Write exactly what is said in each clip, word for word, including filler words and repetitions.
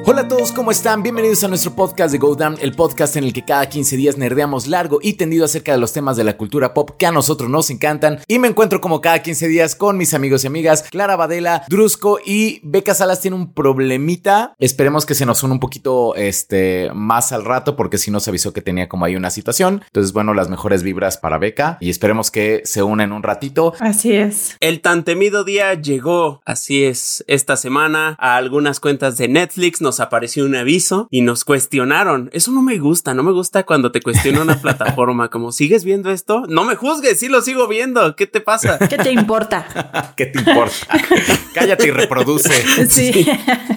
Hola a todos, ¿cómo están? Bienvenidos a nuestro podcast de Go Down, el podcast en el que cada quince días nerdeamos largo y tendido acerca de los temas de la cultura pop que a nosotros nos encantan. Y me encuentro como cada quince días con mis amigos y amigas Clara Badela, Drusco y Beca Salas. Tiene un problemita. Esperemos que se nos une un poquito este, más al rato, porque si nos avisó que tenía como ahí una situación. Entonces, bueno, las mejores vibras para Beca y esperemos que se una en un ratito. Así es. El tan temido día llegó. Así es, esta semana a algunas cuentas de Netflix nos apareció un aviso y nos cuestionaron. Eso no me gusta, no me gusta cuando te cuestiona una plataforma, como ¿sigues viendo esto? No me juzgues, sí lo sigo viendo, ¿qué te pasa? ¿Qué te importa? ¿Qué te importa? Cállate y reproduce. Sí. Sí.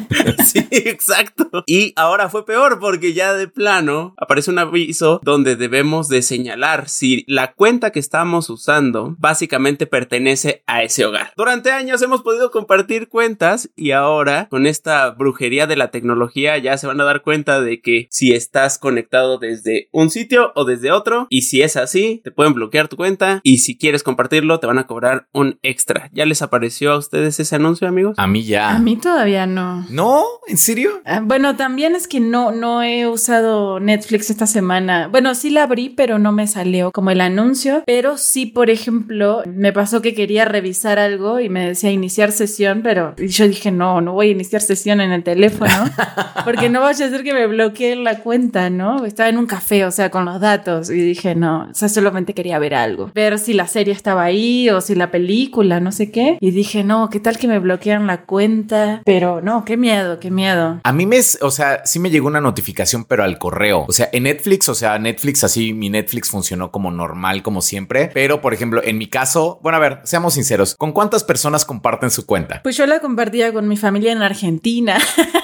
Sí, exacto. Y ahora fue peor porque ya de plano aparece un aviso donde debemos de señalar si la cuenta que estamos usando básicamente pertenece a ese hogar. Durante años hemos podido compartir cuentas y ahora con esta brujería de la tecnología ya se van a dar cuenta de que si estás conectado desde un sitio o desde otro, y si es así te pueden bloquear tu cuenta y si quieres compartirlo te van a cobrar un extra. ¿Ya les apareció a ustedes ese anuncio, amigos? A mí ya. A mí todavía no. ¿No? ¿En serio? Ah, bueno, también es que no, no he usado Netflix esta semana. Bueno, sí la abrí, pero no me salió como el anuncio. Pero sí, por ejemplo, me pasó que quería revisar algo y me decía iniciar sesión, pero yo dije no, no voy a iniciar sesión en el teléfono porque no vaya a ser que me bloqueen la cuenta, ¿no? Estaba en un café, o sea, con los datos y dije no, o sea, solamente quería ver algo. Ver si la serie estaba ahí o si la película, no sé qué. Y dije no, ¿qué tal que me bloquean la cuenta? Pero no, qué miedo, qué miedo. A mí me, o sea, sí me llegó una notificación, pero al correo. O sea, en Netflix, o sea, Netflix así, mi Netflix funcionó como normal, como siempre. Pero, por ejemplo, en mi caso, bueno, a ver, seamos sinceros, ¿con cuántas personas comparten su cuenta? Pues yo la compartía con mi familia en Argentina.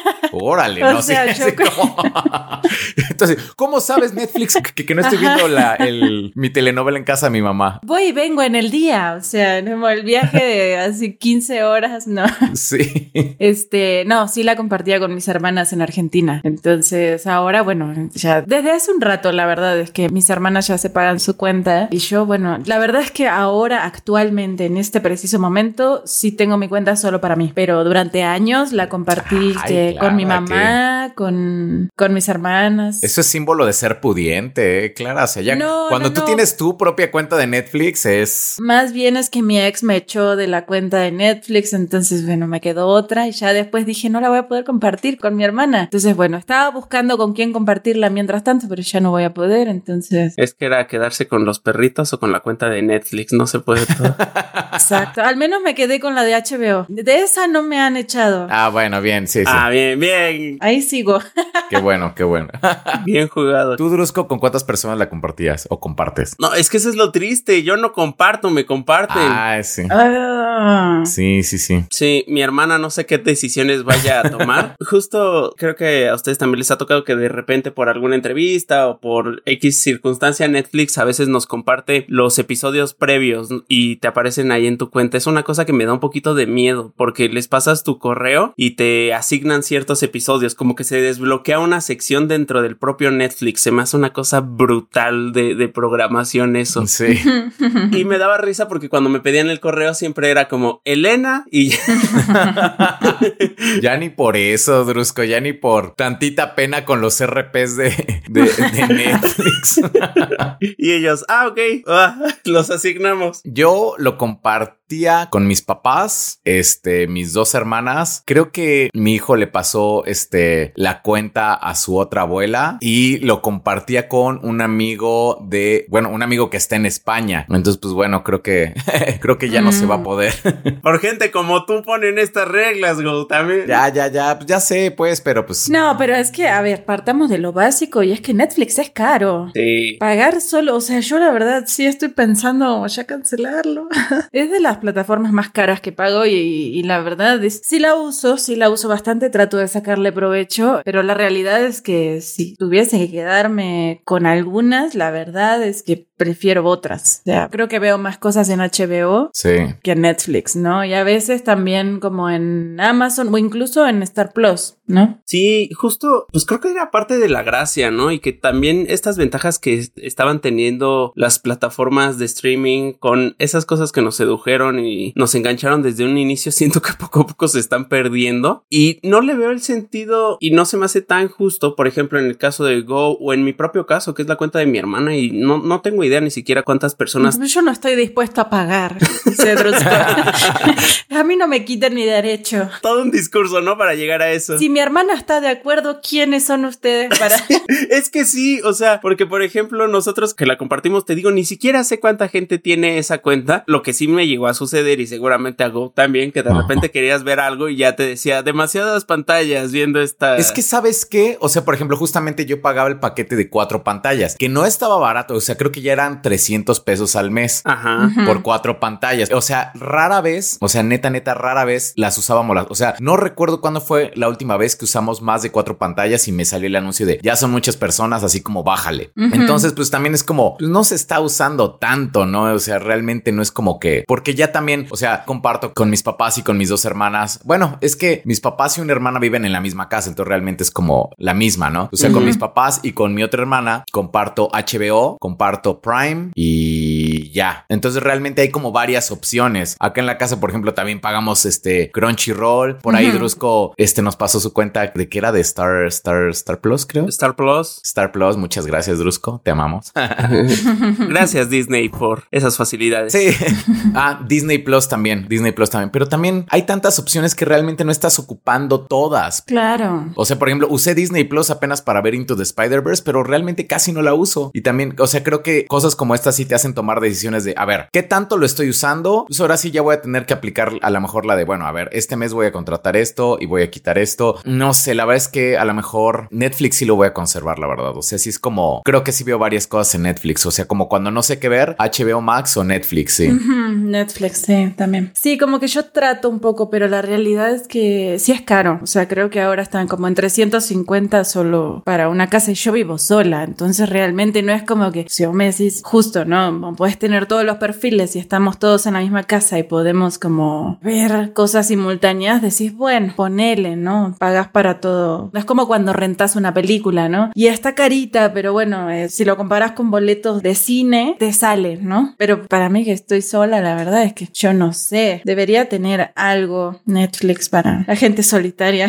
Órale, o no sea, sí, yo sí, como... Entonces, ¿cómo sabes Netflix que, que no estoy viendo la, el, mi telenovela en casa de mi mamá? Voy y vengo en el día, o sea, no, el viaje de así quince horas, no. Sí. Este, no, sí la compartía con mis hermanas en Argentina. Entonces, ahora, bueno, ya desde hace un rato, la verdad es que mis hermanas ya se pagan su cuenta y yo, bueno, la verdad es que ahora, actualmente, en este preciso momento, sí tengo mi cuenta solo para mí, pero durante años la compartí Ay, que, Clara, con mi mamá, ¿qué? con, con mis hermanas. Eso es símbolo de ser pudiente, ¿eh, Clara? O sea, ya No, cuando no, tú no. tienes tu propia cuenta de Netflix es... Más bien es que mi ex me echó de la cuenta de Netflix, entonces, bueno, me quedó otra y ya después dije, no la voy a poder compartir con mi hermana. Entonces, bueno, estaba buscando con quién compartirla mientras tanto, pero ya no voy a poder, entonces... Es que era quedarse con los perritos o con la cuenta de Netflix, no se puede todo. Exacto, al menos me quedé con la de H B O. De esa no me han echado. Ah, bueno, bien, sí, sí. Ah, bien, bien. Ahí sigo. Qué bueno, qué bueno. Bien jugado. ¿Tú, Drusco, con cuántas personas la compartías o compartes? No, es que eso es lo triste. Yo no comparto, me comparten. Ah, sí. Ah. Sí, sí, sí. Sí, mi hermana no sé qué decisiones vaya a tomar. Justo creo que a ustedes también les ha tocado que de repente por alguna entrevista o por X circunstancia Netflix a veces nos comparte los episodios previos y te aparecen ahí en tu cuenta. Es una cosa que me da un poquito de miedo porque les pasas tu correo y te asignan ciertos episodios, como que se desbloquea una sección dentro del propio Netflix. Se me hace una cosa brutal de, de programación eso. Sí. Y me daba risa porque cuando me pedían el correo siempre era como Elena y Ya ni por eso, Drusco, ya ni por tantita pena con los R Ps de, de, de Netflix. y ellos, ah, ok, ah, los asignamos. Yo lo compartía con mis papás, este, mis dos hermanas. Creo que mi hijo le pasó, este, la cuenta a su otra abuela y lo compartía con un amigo de, bueno, un amigo que está en España. Entonces, pues bueno, creo que, creo que ya no mm. se va a poder. Por gente como tú ponen estas reglas, Go, también. Ya, ya, ya, pues ya sé, pues, pero pues. No, pero es que, a ver, partamos de lo básico y es que Netflix es caro. Sí. Pagar solo, o sea, yo la verdad sí estoy pensando ya cancelarlo. Es de las plataformas más caras que pago y, y la verdad es, sí la uso, sí la uso bastante, trato de sacarle provecho, pero la realidad es que si tuviese que quedarme con algunas, la verdad es que prefiero otras. O sea, creo que veo más cosas en H B O sí. que en Netflix, ¿no? Y a veces también como en Amazon o incluso en Star Plus, ¿no? Sí, justo, pues creo que era parte de la gracia, ¿no? Y que también estas ventajas que est- estaban teniendo las plataformas de streaming con esas cosas que nos sedujeron y nos engancharon desde un inicio, siento que poco a poco se están perdiendo y no le veo el sentido y no se me hace tan justo, por ejemplo, en el caso de Go o en mi propio caso, que es la cuenta de mi hermana y no, no tengo idea ni siquiera cuántas personas... Yo no estoy dispuesto a pagar, dice Drusco. A mí no me quiten mi derecho. Todo un discurso, ¿no? Para llegar a eso. Si mi hermana está de acuerdo, ¿quiénes son ustedes para...? Es que sí, o sea, porque por ejemplo nosotros que la compartimos, te digo, ni siquiera sé cuánta gente tiene esa cuenta. Lo que sí me llegó a suceder y seguramente a Go también, que de repente querías ver algo y ya te decía demasiadas pantallas viendo esta... Es que ¿sabes qué? O sea, por ejemplo, justamente yo pagaba el paquete de cuatro pantallas, que no estaba barato, o sea, creo que ya eran trescientos pesos al mes. Ajá. Ujú. Por cuatro pantallas. O sea, rara vez, o sea, neta, neta, rara vez las usábamos. Las, o sea, no recuerdo cuándo fue la última vez que usamos más de cuatro pantallas y me salió el anuncio de ya son muchas personas, así como bájale. Ujú. Entonces, pues también es como, pues, no se está usando tanto, ¿no? O sea, realmente no es como que, porque ya también, o sea, comparto con mis papás y con mis dos hermanas. Bueno, es que mis papás y una hermana viven en la misma casa, entonces realmente es como la misma, ¿no? O sea, Ujú. con mis papás y con mi otra hermana comparto H B O, comparto Prime y ya. Entonces realmente hay como varias opciones. Acá en la casa, por ejemplo, también pagamos este Crunchyroll. Por ahí Ujú. Drusco este nos pasó su cuenta de que era de Star Star Star Plus, creo. Star Plus. Star Plus, muchas gracias, Drusco. Te amamos. Gracias Disney por esas facilidades. Sí. Ah, Disney Plus también. Disney Plus también. Pero también hay tantas opciones que realmente no estás ocupando todas. Claro. O sea, por ejemplo, usé Disney Plus apenas para ver Into the Spider-Verse, pero realmente casi no la uso. Y también, o sea, creo que cosas como estas sí te hacen tomar decisiones de, a ver, ¿qué tanto lo estoy usando? Pues ahora sí ya voy a tener que aplicar a lo mejor la de, bueno, a ver, este mes voy a contratar esto y voy a quitar esto. No sé, la verdad es que a lo mejor Netflix sí lo voy a conservar, la verdad. O sea, sí es como, creo que sí veo varias cosas en Netflix. O sea, como cuando no sé qué ver, H B O Max o Netflix, sí. Ujú, Netflix, sí, también. Sí, como que yo trato un poco, pero la realidad es que sí es caro. O sea, creo que ahora están como en trescientos cincuenta solo para una casa y yo vivo sola. Entonces realmente no es como que si vos me decís justo, ¿no? Podés tener todos los perfiles y estamos todos en la misma casa y podemos como ver cosas simultáneas. Decís, bueno, ponele, ¿no? Pagás para todo. No es como cuando rentás una película, ¿no? Y está carita, pero bueno, eh, si lo comparás con boletos de cine, te sale, ¿no? Pero para mí que estoy sola, la verdad es que yo no sé. Debería tener algo Netflix para la gente solitaria.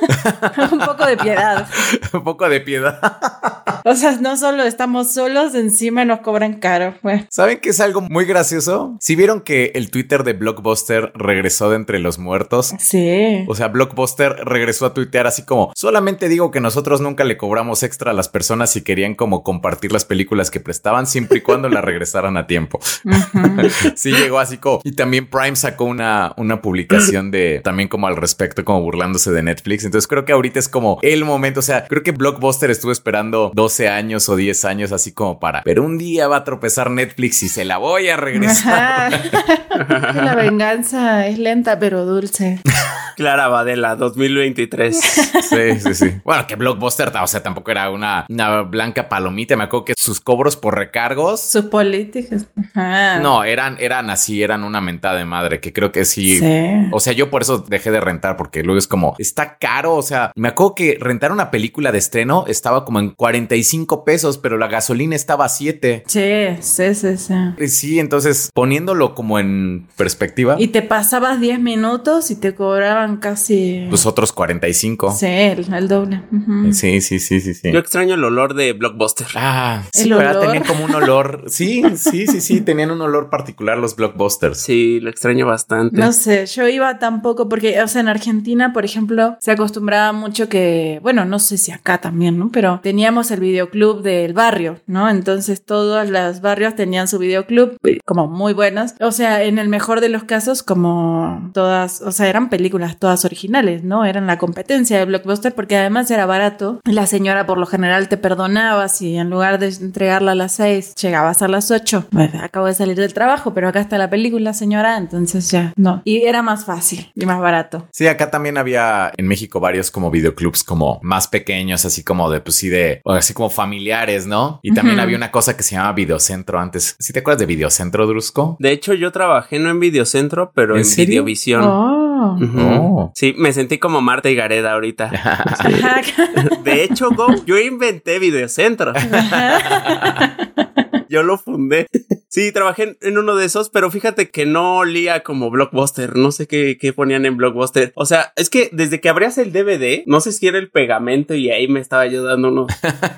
Un poco de piedad. Un poco de piedad. O sea, no solo estamos solos, encima nos cobran caro. Bueno. ¿Saben qué es algo muy gracioso? ¿Sí vieron que el Twitter de Blockbuster regresó de entre los muertos? Sí. O sea, Blockbuster regresó a tuitear así como, solamente digo que nosotros nunca le cobramos extra a las personas si querían como compartir las películas que prestaban siempre y cuando las regresaran a tiempo. Uh-huh. Sí llegó así como, y también Prime sacó una, una publicación de también como al respecto, como burlándose de Netflix. Entonces creo que ahorita es como el momento, o sea, creo que Blockbuster estuvo esperando doce años o diez años así como para, pero un día va a tropezar Netflix y se la voy a regresar. La venganza es lenta pero dulce. Clara Badela, dos mil veintitrés. Sí, sí, sí. Bueno, que Blockbuster, o sea, tampoco era una, una blanca palomita. Me acuerdo que sus cobros por recargos, sus políticas. Ajá. no, eran, eran así, eran una mentada de madre, que creo que sí. Sí. O sea, yo por eso dejé de rentar, porque luego es como, está caro. O sea, me acuerdo que rentar una película de estreno estaba como en cuarenta y cinco pesos, pero la gasolina estaba a siete. Sí, sí, sí, sí. Sí, entonces poniéndolo como en perspectiva, Y te pasabas diez minutos y te cobraban casi... pues otros cuarenta y cinco. Sí, el, el doble. Uh-huh. Sí, sí, sí, sí, sí. Yo extraño el olor de Blockbuster. Ah, sí, El ¿verdad? olor. Tenían como un olor. Sí, sí, sí, sí. Tenían un olor particular los Blockbusters. Sí, lo extraño bastante. No sé, yo iba tampoco porque, o sea, en Argentina, por ejemplo, se acostumbraba mucho que, bueno, no sé si acá también, ¿no? Pero teníamos el videoclub del barrio, ¿no? Entonces todos los barrios tenían su videoclub, como muy buenos. O sea, en el mejor de los casos, como todas, o sea, eran películas películas todas originales, ¿no? Eran la competencia de Blockbuster porque además era barato. La señora por lo general te perdonaba si en lugar de entregarla a las seis llegabas a las ocho. Bueno, acabo de salir del trabajo, pero acá está la película, señora, entonces ya, no. Y era más fácil y más barato. Sí, acá también había en México varios como videoclubs como más pequeños, así como de, pues sí, de, así como familiares, ¿no? Y también uh-huh. había una cosa que se llama Videocentro antes. ¿Sí te acuerdas de Videocentro, Drusco? De hecho, yo trabajé no en Videocentro, pero en, ¿En Videovisión. Oh. Uh-huh. Oh. Sí, me sentí como Marta y Gareda ahorita. Sí. De hecho, Go, yo inventé Videocentro. Yo lo fundé. Sí, trabajé en uno de esos, pero fíjate que no olía como Blockbuster. No sé qué, qué ponían en Blockbuster. O sea, es que desde que abrías el D V D, no sé si era el pegamento y ahí me estaba ayudando uno.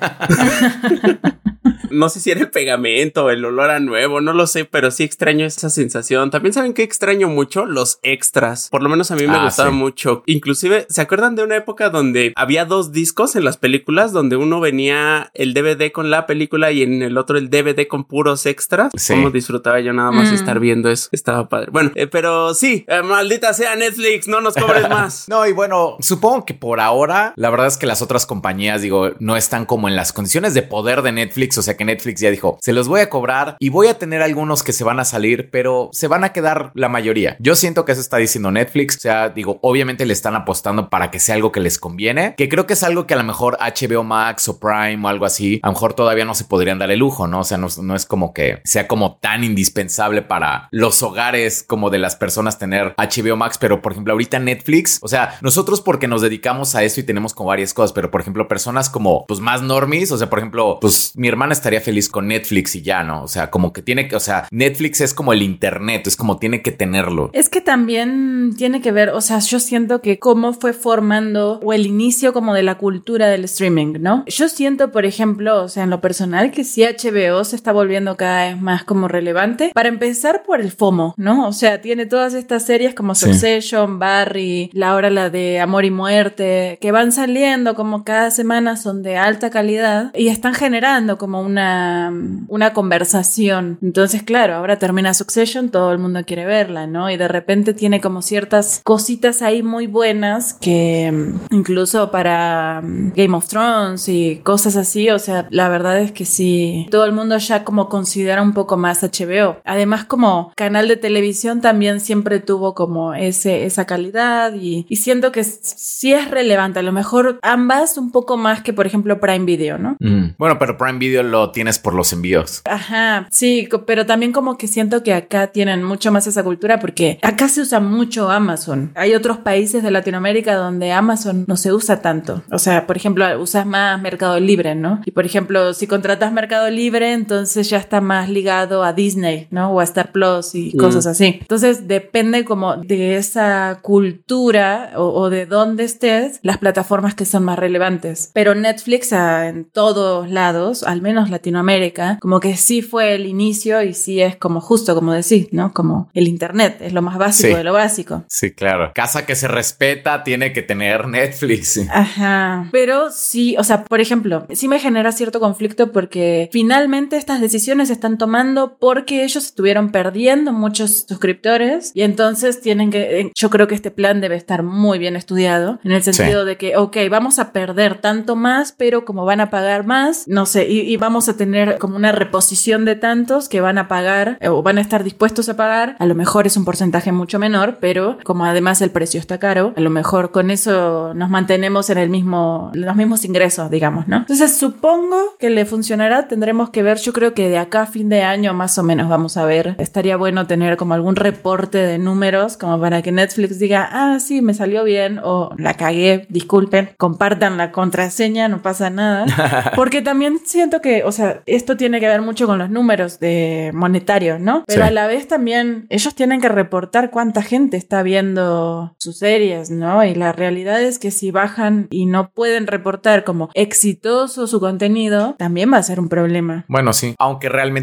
No sé si era el pegamento o el olor a nuevo, no lo sé, pero sí extraño esa sensación. También saben que extraño mucho los extras. Por lo menos a mí me ah, gustaba sí. mucho. Inclusive, ¿se acuerdan de una época donde había dos discos en las películas? Donde uno venía el D V D con la película y en el otro el D V D con puros extras. Sí. Cómo disfrutaba yo nada más mm. estar viendo eso. Estaba padre. Bueno, eh, pero sí, eh, maldita sea Netflix, no nos cobres más. No, y bueno, supongo que por ahora, la verdad es que las otras compañías, digo, no están como en las condiciones de poder de Netflix. O sea que Netflix ya dijo, se los voy a cobrar y voy a tener algunos que se van a salir, pero se van a quedar la mayoría. Yo siento que eso está diciendo Netflix. O sea, digo, obviamente le están apostando para que sea algo que les conviene, que creo que es algo que a lo mejor H B O Max o Prime o algo así, a lo mejor todavía no se podrían dar el lujo, ¿no? O sea, no, no es como que sea como tan indispensable para los hogares como de las personas tener H B O Max, pero por ejemplo ahorita Netflix, o sea, nosotros porque nos dedicamos a eso y tenemos como varias cosas, pero por ejemplo personas como pues más normies, o sea, por ejemplo, pues mi hermana estaría feliz con Netflix y ya, ¿no? O sea, como que tiene que, o sea, Netflix es como el internet, es como tiene que tenerlo. Es que también tiene que ver, o sea, yo siento que cómo fue formando o el inicio como de la cultura del streaming, ¿no? Yo siento, por ejemplo, o sea, en lo personal, que sí H B O se está volviendo cada vez más como relevante. Para empezar por el FOMO, ¿no? O sea, tiene todas estas series como Succession, sí. Barry, la hora la de Amor y Muerte, que van saliendo como cada semana, son de alta calidad y están generando como una, una conversación. Entonces, claro, ahora termina Succession, todo el mundo quiere verla, ¿no? Y de repente tiene como ciertas cositas ahí muy buenas que incluso para Game of Thrones y cosas así, o sea, la verdad es que sí, todo el mundo ya como considera un poco más H B O. Además, como canal de televisión también siempre tuvo como ese, esa calidad y, y siento que sí es relevante. A lo mejor ambas un poco más que, por ejemplo, Prime Video, ¿no? Mm. Bueno, pero Prime Video lo tienes por los envíos. Ajá, sí, pero también como que siento que acá tienen mucho más esa cultura porque acá se usa mucho Amazon. Hay otros países de Latinoamérica donde Amazon no se usa tanto. O sea, por ejemplo, usas más Mercado Libre, ¿no? Y por ejemplo, si contratas Mercado Libre, entonces ya está más ligado a Disney, ¿no? O a Star Plus y mm. cosas así. Entonces depende como de esa cultura o, o de dónde estés, las plataformas que son más relevantes. Pero Netflix a, en todos lados, al menos Latinoamérica, como que sí fue el inicio y sí es como justo como decís, ¿no? Como el internet, es lo más básico sí. de lo básico. Sí, claro. Casa que se respeta tiene que tener Netflix. Ajá. Pero sí, o sea, por ejemplo, sí me genera cierto conflicto porque finalmente estas decisiones se están tomando porque ellos estuvieron perdiendo muchos suscriptores y entonces tienen que, yo creo que este plan debe estar muy bien estudiado en el sentido sí. de que, ok, vamos a perder tanto más, pero como van a pagar más, no sé, y, y vamos a tener como una reposición de tantos que van a pagar o van a estar dispuestos a pagar, a lo mejor es un porcentaje mucho menor, pero como además el precio está caro, a lo mejor con eso nos mantenemos en el mismo, los mismos ingresos, digamos, ¿no? Entonces supongo que le funcionará, tendremos que ver, yo creo que de acá a fin de año más o menos vamos a ver, estaría bueno tener como algún reporte de números como para que Netflix diga, ah, sí, me salió bien o la cagué, disculpen, compartan la contraseña, no pasa nada, porque también siento que, o sea, esto tiene que ver mucho con los números de monetarios, ¿no? Pero sí. a la vez también ellos tienen que reportar cuánta gente está viendo sus series, ¿no? Y la realidad es que si bajan y no pueden reportar como exitoso su contenido, también va a ser un problema. Bueno, sí, aunque realmente creo que lo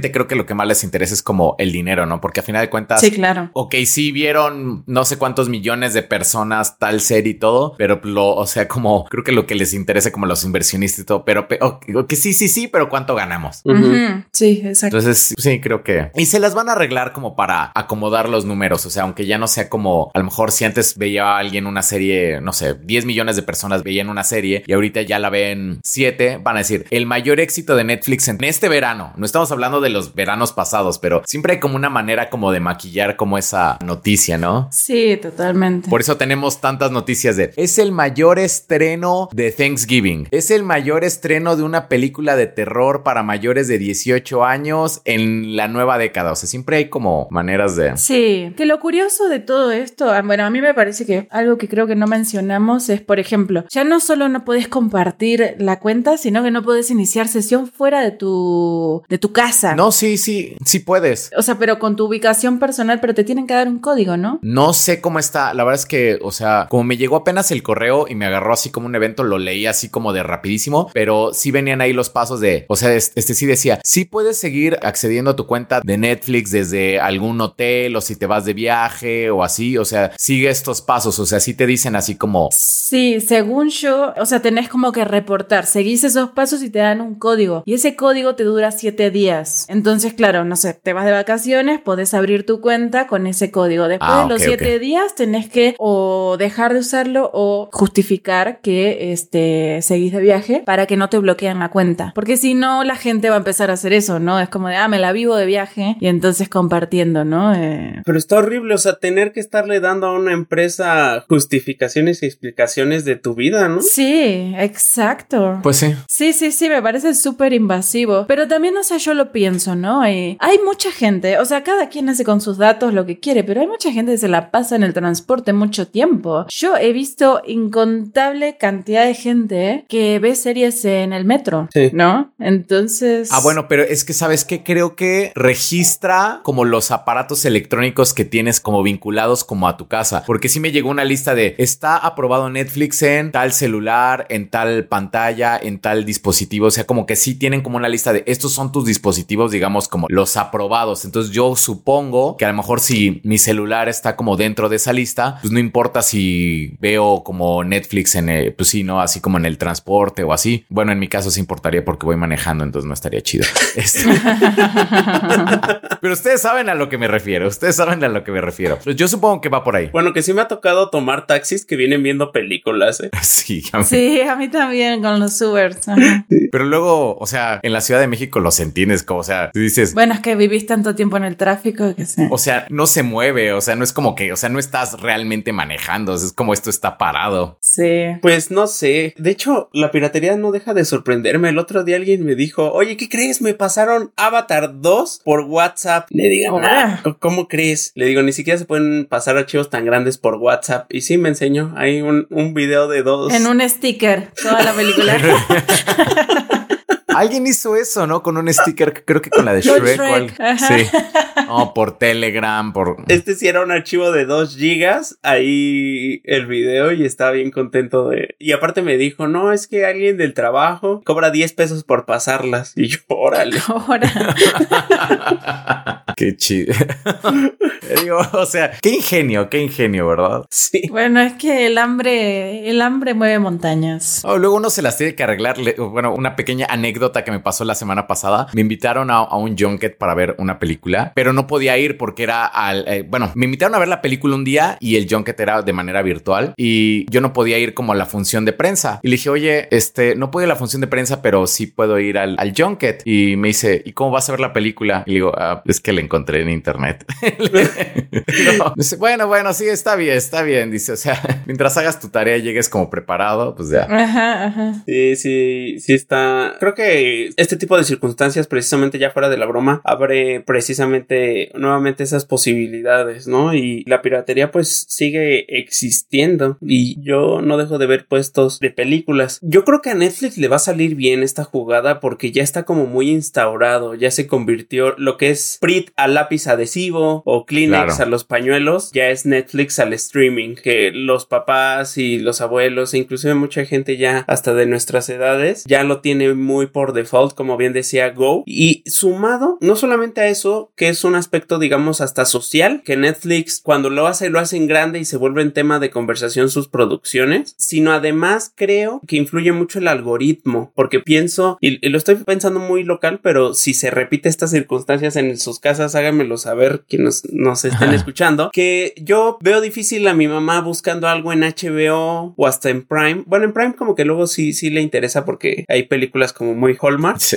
lo que más les interesa es como el dinero, ¿no? Porque a final de cuentas... Sí, claro. Ok, sí vieron no sé cuántos millones de personas tal serie y todo, pero lo, o sea, como creo que lo que les interesa como los inversionistas y todo, pero okay, okay, sí, sí, sí, pero ¿cuánto ganamos? Uh-huh. Uh-huh. Sí, exacto. Entonces, sí, creo que... Y se las van a arreglar como para acomodar los números, o sea, aunque ya no sea como, a lo mejor si antes veía a alguien una serie, no sé, diez millones de personas veían una serie y ahorita ya la ven siete, van a decir, el mayor éxito de Netflix en este verano, no estamos hablando de los veranos pasados, pero siempre hay como una manera como de maquillar como esa noticia, ¿no? Sí, totalmente. Por eso tenemos tantas noticias de, es el mayor estreno de Thanksgiving, es el mayor estreno de una película de terror para mayores de dieciocho años en la nueva década, o sea, siempre hay como maneras de... Sí, que lo curioso de todo esto, bueno, a mí me parece que algo que creo que no mencionamos es, por ejemplo, ya no solo no podés compartir la cuenta, sino que no podés iniciar sesión fuera de tu, de tu casa. No, sí, sí, sí puedes. O sea, pero con tu ubicación personal, pero te tienen que dar un código, ¿no? No sé cómo está, la verdad es que, o sea, como me llegó apenas el correo y me agarró así como un evento, lo leí así como de rapidísimo, pero sí venían ahí los pasos de, o sea, este, este sí decía, sí puedes seguir accediendo a tu cuenta de Netflix desde algún hotel o si te vas de viaje o así, o sea, sigue estos pasos, o sea, sí te dicen así como... Sí, según yo, o sea, tenés como que reportar, seguís esos pasos y te dan un código y ese código te dura siete días. Entonces, claro, no sé, te vas de vacaciones, podés abrir tu cuenta con ese código. Después ah, de los okay, siete okay. días tenés que o dejar de usarlo o justificar que este, seguís de viaje para que no te bloqueen la cuenta. Porque si no, la gente va a empezar a hacer eso, ¿no? Es como de, ah, me la vivo de viaje y entonces compartiendo, ¿no? Eh... Pero está horrible, o sea, tener que estarle dando a una empresa justificaciones y explicaciones de tu vida, ¿no? Sí, exacto. Pues sí. Sí, sí, sí, me parece súper invasivo. Pero también, o sea, yo lo pienso, ¿no? Y hay mucha gente, o sea, cada quien hace con sus datos lo que quiere, pero hay mucha gente que se la pasa en el transporte mucho tiempo. Yo he visto incontable cantidad de gente que ve series en el metro, sí. ¿No? Entonces... Ah, bueno, pero es que, ¿sabes qué? Creo que registra como los aparatos electrónicos que tienes como vinculados como a tu casa. Porque sí me llegó una lista de, está aprobado Netflix en tal celular, en tal pantalla, en tal dispositivo. O sea, como que sí tienen como una lista de, estos son tus dispositivos, digamos, como los aprobados. Entonces yo supongo que a lo mejor si mi celular está como dentro de esa lista, pues no importa si veo como Netflix en el, pues sí, ¿no? Así como en el transporte o así. Bueno, en mi caso sí importaría porque voy manejando, entonces no estaría chido. Este... Pero ustedes saben a lo que me refiero. Ustedes saben a lo que me refiero. Yo supongo que va por ahí. Bueno, que sí me ha tocado tomar taxis que vienen viendo películas, ¿eh? Sí, a mí. Sí, a mí también con los Ubers. Pero luego, o sea, en la Ciudad de México los entiendes, como, o sea, tú dices... Bueno, es que vivís tanto tiempo en el tráfico que sé. O sea, no se mueve, o sea, no es como que, o sea, no estás realmente manejando, o sea, es como esto está parado. Sí. Pues no sé. De hecho, la piratería no deja de sorprenderme. El otro día alguien me dijo, oye, ¿qué crees? Me pasaron Avatar dos por WhatsApp. Le digo, nah, ¿cómo crees? Le digo, ni siquiera se pueden pasar archivos tan grandes por WhatsApp. Y sí, me enseñó. Hay un, un video de dos. En un sticker, toda la película. Alguien hizo eso, ¿no? Con un sticker, creo que con la de Shrek. Shrek. ¿Cuál? Sí. No, por Telegram, por... Este sí era un archivo de dos gigas, ahí el video, y estaba bien contento de... Y aparte me dijo, no, es que alguien del trabajo cobra diez pesos por pasarlas. Y yo, órale. Órale. Qué chido. Digo, o sea, qué ingenio, qué ingenio, ¿verdad? Sí. Bueno, es que el hambre, el hambre mueve montañas. Oh, luego uno se las tiene que arreglar. Bueno, una pequeña anécdota que me pasó la semana pasada. Me invitaron a, a un junket para ver una película, pero no podía ir porque era al... Eh, bueno, me invitaron a ver la película un día y el junket era de manera virtual y yo no podía ir como a la función de prensa. Y le dije, oye, este, no puedo ir a la función de prensa, pero sí puedo ir al, al junket. Y me dice, ¿y cómo vas a ver la película? Y le digo, ah, es que la encontré en internet. No. Dice, bueno, bueno, sí, está bien, está bien. Dice, o sea, mientras hagas tu tarea y llegues como preparado, pues ya. Ajá, ajá. Sí, sí, sí está... Creo que este tipo de circunstancias, precisamente ya fuera de la broma, abre precisamente nuevamente esas posibilidades, ¿no? Y la piratería pues sigue existiendo y yo no dejo de ver puestos de películas. Yo creo que a Netflix le va a salir bien esta jugada porque ya está como muy instaurado, ya se convirtió lo que es Prit al lápiz adhesivo o Kleenex claro. a los pañuelos, ya es Netflix al streaming, que los papás y los abuelos e inclusive mucha gente ya hasta de nuestras edades ya lo tiene muy por por default, como bien decía Go, y sumado no solamente a eso, que es un aspecto digamos hasta social, que Netflix cuando lo hace lo hace en grande y se vuelve en tema de conversación sus producciones, sino además creo que influye mucho el algoritmo, porque pienso, y, y lo estoy pensando muy local, pero si se repite estas circunstancias en sus casas, háganmelo saber quienes nos estén escuchando, que yo veo difícil a mi mamá buscando algo en H B O o hasta en Prime. Bueno, en Prime como que luego sí, sí le interesa porque hay películas como muy Hallmark. Sí.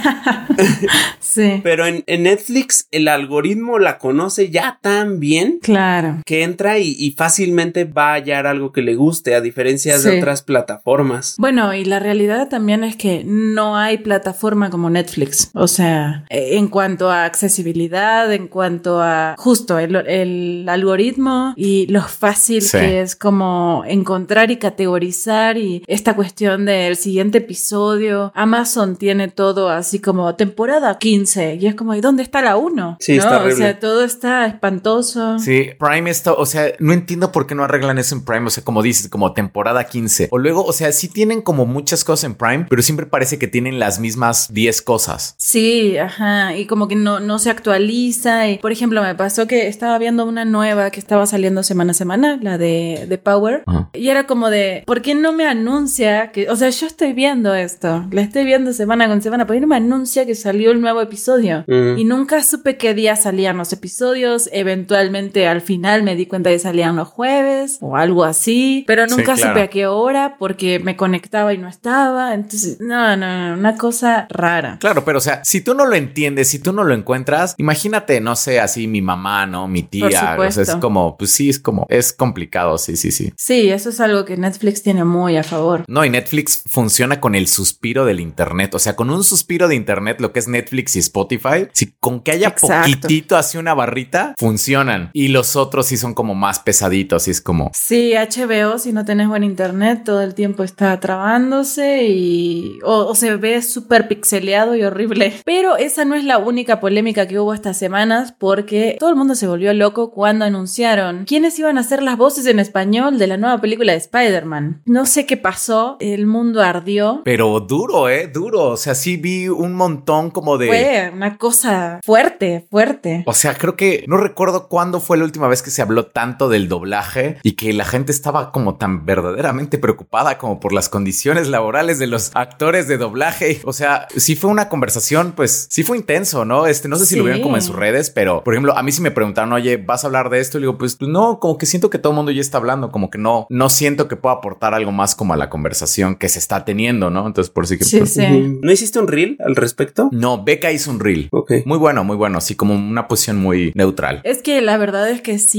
Sí. Pero en, en Netflix el algoritmo la conoce ya tan bien. Claro. Que entra y, y fácilmente va a hallar algo que le guste, a diferencia Sí. de otras plataformas. Bueno, y la realidad también es que no hay plataforma como Netflix. O sea, en cuanto a accesibilidad, en cuanto a justo el, el algoritmo y lo fácil Sí. que es como encontrar y categorizar, y esta cuestión del siguiente episodio. Amazon tiene todo así como temporada quince y es como, ¿y dónde está la uno? Sí, ¿no? está horrible. O sea, todo está espantoso. Sí, Prime está, o sea, no entiendo por qué no arreglan eso en Prime, o sea, como dices, como temporada quince. O luego, o sea, sí tienen como muchas cosas en Prime, pero siempre parece que tienen las mismas diez cosas. Sí, ajá, y como que no, no se actualiza. Y por ejemplo, me pasó que estaba viendo una nueva que estaba saliendo semana a semana, la de, de Power, Ajá. y era como de, ¿por qué no me anuncia que, o sea, yo estoy viendo esto, la estoy viendo semana con semana, ¿por qué no me anuncia que salió el nuevo episodio? Mm. Y nunca supe qué día salían los episodios. Eventualmente al final me di cuenta que salían los jueves o algo así, pero nunca Sí, claro. supe a qué hora porque me conectaba y no estaba. Entonces, no, no, no, una cosa rara. Claro, pero o sea, si tú no lo entiendes, si tú no lo encuentras, imagínate, no sé, así mi mamá, ¿no? Mi tía, Por o sea, supuesto. es como, pues sí, es como, es complicado, sí, sí, sí. Sí, eso es algo que Netflix tiene muy a favor. No, y Netflix funciona con el suspiro del internet, o sea, con un suspiro de internet, lo que es Netflix y Spotify, si con que haya Exacto. poquitito así una barrita, funcionan. Y los otros sí son como más pesaditos y es como... Sí, H B O, si no tenés buen internet, todo el tiempo está trabándose y o, o se ve súper pixeleado y horrible. Pero esa no es la única polémica que hubo estas semanas, porque todo el mundo se volvió loco cuando anunciaron quiénes iban a ser las voces en español de la nueva película de Spider-Man. No sé qué pasó, el mundo ardió. Pero duro, ¿eh? Duro. O sea, sí vi un montón como de... Fue una cosa fuerte, fuerte. O sea, creo que no recuerdo cuándo fue la última vez que se habló tanto del doblaje y que la gente estaba como tan verdaderamente preocupada como por las condiciones laborales de los actores de doblaje. O sea, sí fue una conversación, pues sí fue intenso, ¿no? Este, no sé si Sí. lo vieron como en sus redes, pero por ejemplo, a mí sí me preguntaron, oye, ¿vas a hablar de esto? Y le digo, pues, pues no, como que siento que todo el mundo ya está hablando, como que no, no siento que pueda aportar algo más como a la conversación que se está teniendo, ¿no? Entonces, por eso que... Sí, pues, sí. ¿No hiciste un reel al respecto? no, Becca hizo un reel. Ok. Muy bueno, muy bueno. Así como una posición muy neutral. Es que la verdad es que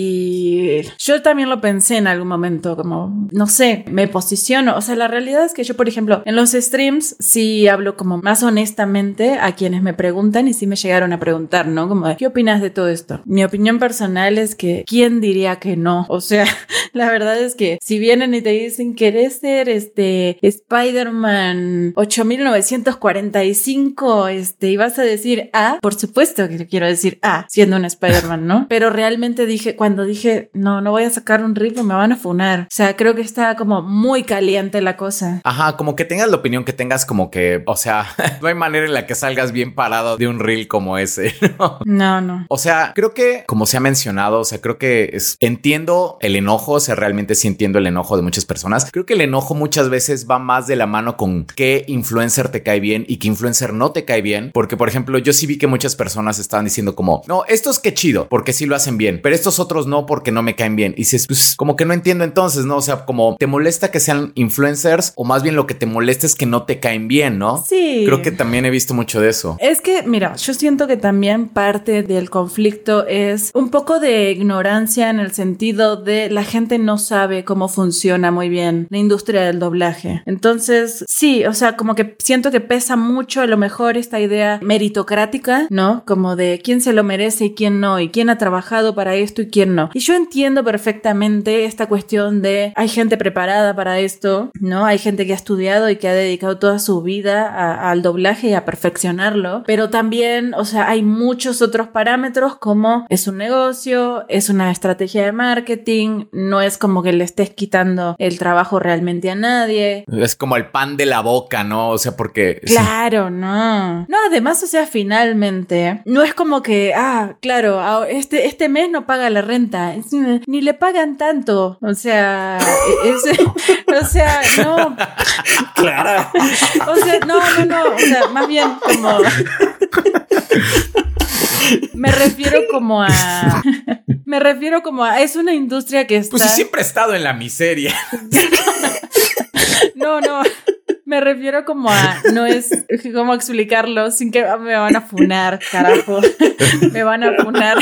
sí, yo también lo pensé en algún momento, como, no sé, me posiciono, o sea, la realidad es que yo, por ejemplo, en los streams sí hablo como más honestamente a quienes me preguntan y sí me llegaron a preguntar, ¿no? Como, ¿qué opinas de todo esto? Mi opinión personal es que, ¿quién diría que no? O sea, la verdad es que si vienen y te dicen, ¿querés ser este Spider-Man ocho mil novecientos cuarenta y cinco? Este, y vas a decir, ah, por supuesto que quiero decir, ah, siendo un Spider-Man, ¿no? Pero realmente dije, cuando dije, no, no voy a sacar un reel, me van a funar. O sea, creo que está como muy caliente la cosa. Ajá, como que tengas la opinión que tengas, como que, o sea, no hay manera en la que salgas bien parado de un reel como ese, ¿no? No, no. O sea, creo que, como se ha mencionado, o sea, creo que es, entiendo el enojo, o sea, realmente sí entiendo el enojo de muchas personas. Creo que el enojo muchas veces va más de la mano con qué influencer te cae bien y qué influencer no te cae bien, porque, por ejemplo, yo sí vi que muchas personas estaban diciendo como, no, estos qué chido, porque sí lo hacen bien, pero estos otros no, porque no me caen bien. Y dices, pues, como que no entiendo entonces, ¿no? O sea, como, ¿te molesta que sean influencers o más bien lo que te molesta es que no te caen bien, ¿no? Sí. Creo que también he visto mucho de eso. Es que, mira, yo siento que también parte del conflicto es un poco de ignorancia en el sentido de la gente no sabe cómo funciona muy bien la industria del doblaje. Entonces, sí, o sea, como que siento que pesa mucho a lo mejor esta idea meritocrática, ¿no? Como de quién se lo merece y quién no, y quién ha trabajado para esto y quién no. Y yo entiendo perfectamente esta cuestión de hay gente preparada para esto, ¿no? Hay gente que ha estudiado y que ha dedicado toda su vida a, al doblaje y a perfeccionarlo, pero también, o sea, hay muchos otros parámetros como es un negocio, es una estrategia de marketing, no es como que le estés quitando el trabajo realmente a nadie. Es como el pan de la boca, ¿no? O sea, porque... Claro, no. No, además, o sea, finalmente, no es como que, ah, claro, este, este mes no paga la renta, es, ni le pagan tanto, o sea, es, o sea, no. Claro. O sea, no, no, no, o sea, más bien como... Me refiero como a... Me refiero como a... Es una industria que está... Pues sí, siempre he estado en la miseria. No, no. Me refiero como a... No es... ¿Cómo explicarlo? Sin que me van a funar, carajo. Me van a funar.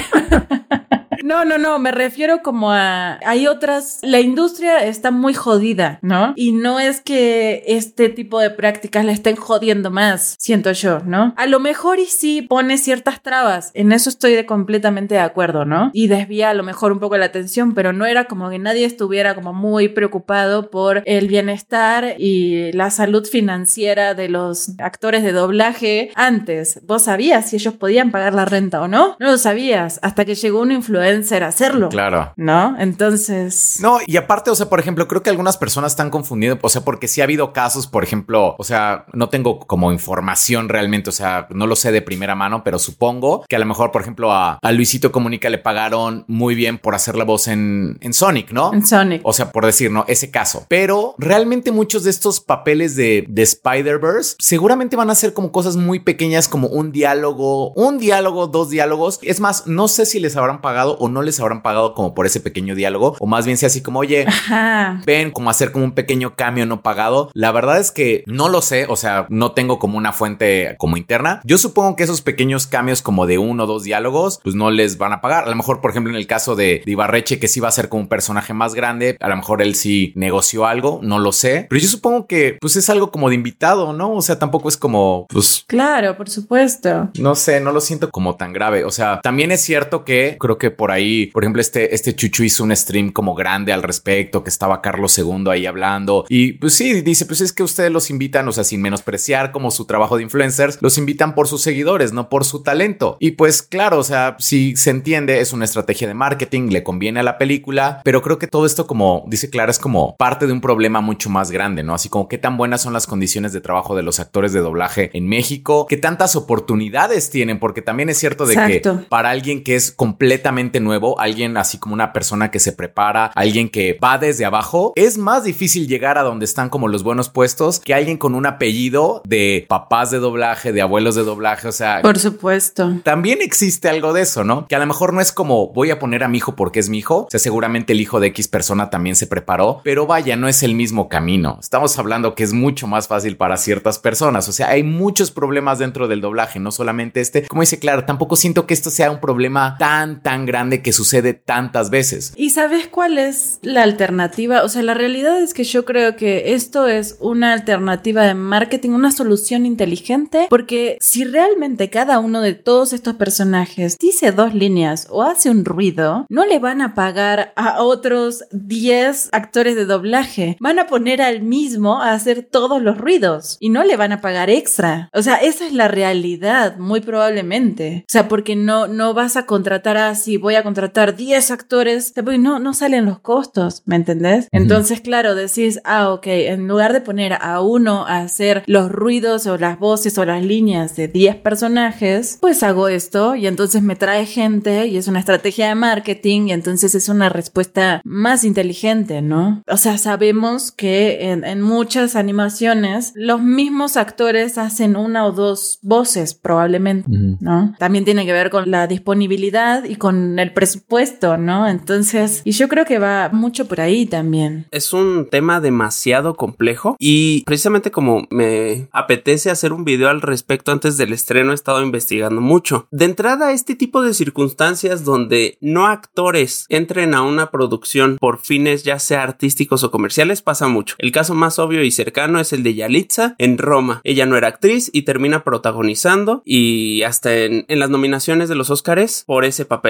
No, no, no, me refiero como a... Hay otras... La industria está muy jodida, ¿no? Y no es que este tipo de prácticas la estén jodiendo más, siento yo, ¿no? A lo mejor y sí pone ciertas trabas, en eso estoy de completamente de acuerdo, ¿no? Y desvía a lo mejor un poco la atención, pero no era como que nadie estuviera como muy preocupado por el bienestar y la salud financiera de los actores de doblaje antes. ¿Vos sabías si ellos podían pagar la renta o no? No lo sabías, hasta que llegó un influencer hacerlo. Claro. ¿No? Entonces... No, y aparte, o sea, por ejemplo, creo que algunas personas están confundidas, o sea, porque sí ha habido casos, por ejemplo, o sea, no tengo como información realmente, o sea, no lo sé de primera mano, pero supongo que a lo mejor, por ejemplo, a, a Luisito Comunica le pagaron muy bien por hacer la voz en, en Sonic, ¿no? En Sonic. O sea, por decir, ¿no? Ese caso. Pero realmente muchos de estos papeles de, de Spider-Verse seguramente van a ser como cosas muy pequeñas, como un diálogo, un diálogo, dos diálogos. Es más, no sé si les habrán pagado o no les habrán pagado como por ese pequeño diálogo, o más bien sea así como, oye, ajá, ven, como hacer como un pequeño cambio no pagado. La verdad es que no lo sé, o sea, no tengo como una fuente como interna. Yo supongo que esos pequeños cambios como de uno o dos diálogos, pues no les van a pagar. A lo mejor, por ejemplo, en el caso de, de Ibarreche, que sí va a ser como un personaje más grande, a lo mejor él sí negoció algo, no lo sé, pero yo supongo que pues es algo como de invitado, ¿no? O sea, tampoco es como, pues... Claro, por supuesto. No sé, no lo siento como tan grave. O sea, también es cierto que creo que por ahí, por ejemplo, este, este Chuchu hizo un stream como grande al respecto, que estaba Carlos segundo ahí hablando. Y pues sí, dice, pues es que ustedes los invitan, o sea, sin menospreciar como su trabajo de influencers, los invitan por sus seguidores, no por su talento. Y pues claro, o sea, si se entiende, es una estrategia de marketing, le conviene a la película, pero creo que todo esto, como dice Clara, es como parte de un problema mucho más grande, ¿no? Así como qué tan buenas son las condiciones de trabajo de los actores de doblaje en México, qué tantas oportunidades tienen, porque también es cierto de Exacto. que para alguien que es completamente nuevo, alguien así como una persona que se prepara, alguien que va desde abajo, es más difícil llegar a donde están como los buenos puestos que alguien con un apellido de papás de doblaje, de abuelos de doblaje, o sea... Por supuesto. También existe algo de eso, ¿no? Que a lo mejor no es como voy a poner a mi hijo porque es mi hijo, o sea, seguramente el hijo de X persona también se preparó, pero vaya, no es el mismo camino. Estamos hablando que es mucho más fácil para ciertas personas, o sea, hay muchos problemas dentro del doblaje, no solamente este. Como dice Clara, tampoco siento que esto sea un problema tan, tan grande que sucede tantas veces. ¿Y sabes cuál es la alternativa? O sea, la realidad es que yo creo que esto es una alternativa de marketing, una solución inteligente, porque si realmente cada uno de todos estos personajes dice dos líneas o hace un ruido, no le van a pagar a otros diez actores de doblaje. Van a poner al mismo a hacer todos los ruidos y no le van a pagar extra. O sea, esa es la realidad, muy probablemente. O sea, porque no, no vas a contratar así, voy a contratar diez actores, no, no salen los costos, ¿me entendés? Uh-huh. Entonces, claro, decís, ah, ok, en lugar de poner a uno a hacer los ruidos o las voces o las líneas de diez personajes, pues hago esto y entonces me trae gente y es una estrategia de marketing y entonces es una respuesta más inteligente, ¿no? O sea, sabemos que en, en muchas animaciones los mismos actores hacen una o dos voces probablemente, uh-huh. ¿no? También tiene que ver con la disponibilidad y con el presupuesto, ¿no? Entonces, y yo creo que va mucho por ahí también. Es un tema demasiado complejo y precisamente como me apetece hacer un video al respecto antes del estreno, he estado investigando mucho. De entrada, este tipo de circunstancias donde no actores entren a una producción por fines ya sea artísticos o comerciales pasa mucho. El caso más obvio y cercano es el de Yalitza en Roma. Ella no era actriz y termina protagonizando y hasta en, en las nominaciones de los Óscares por ese papel. Una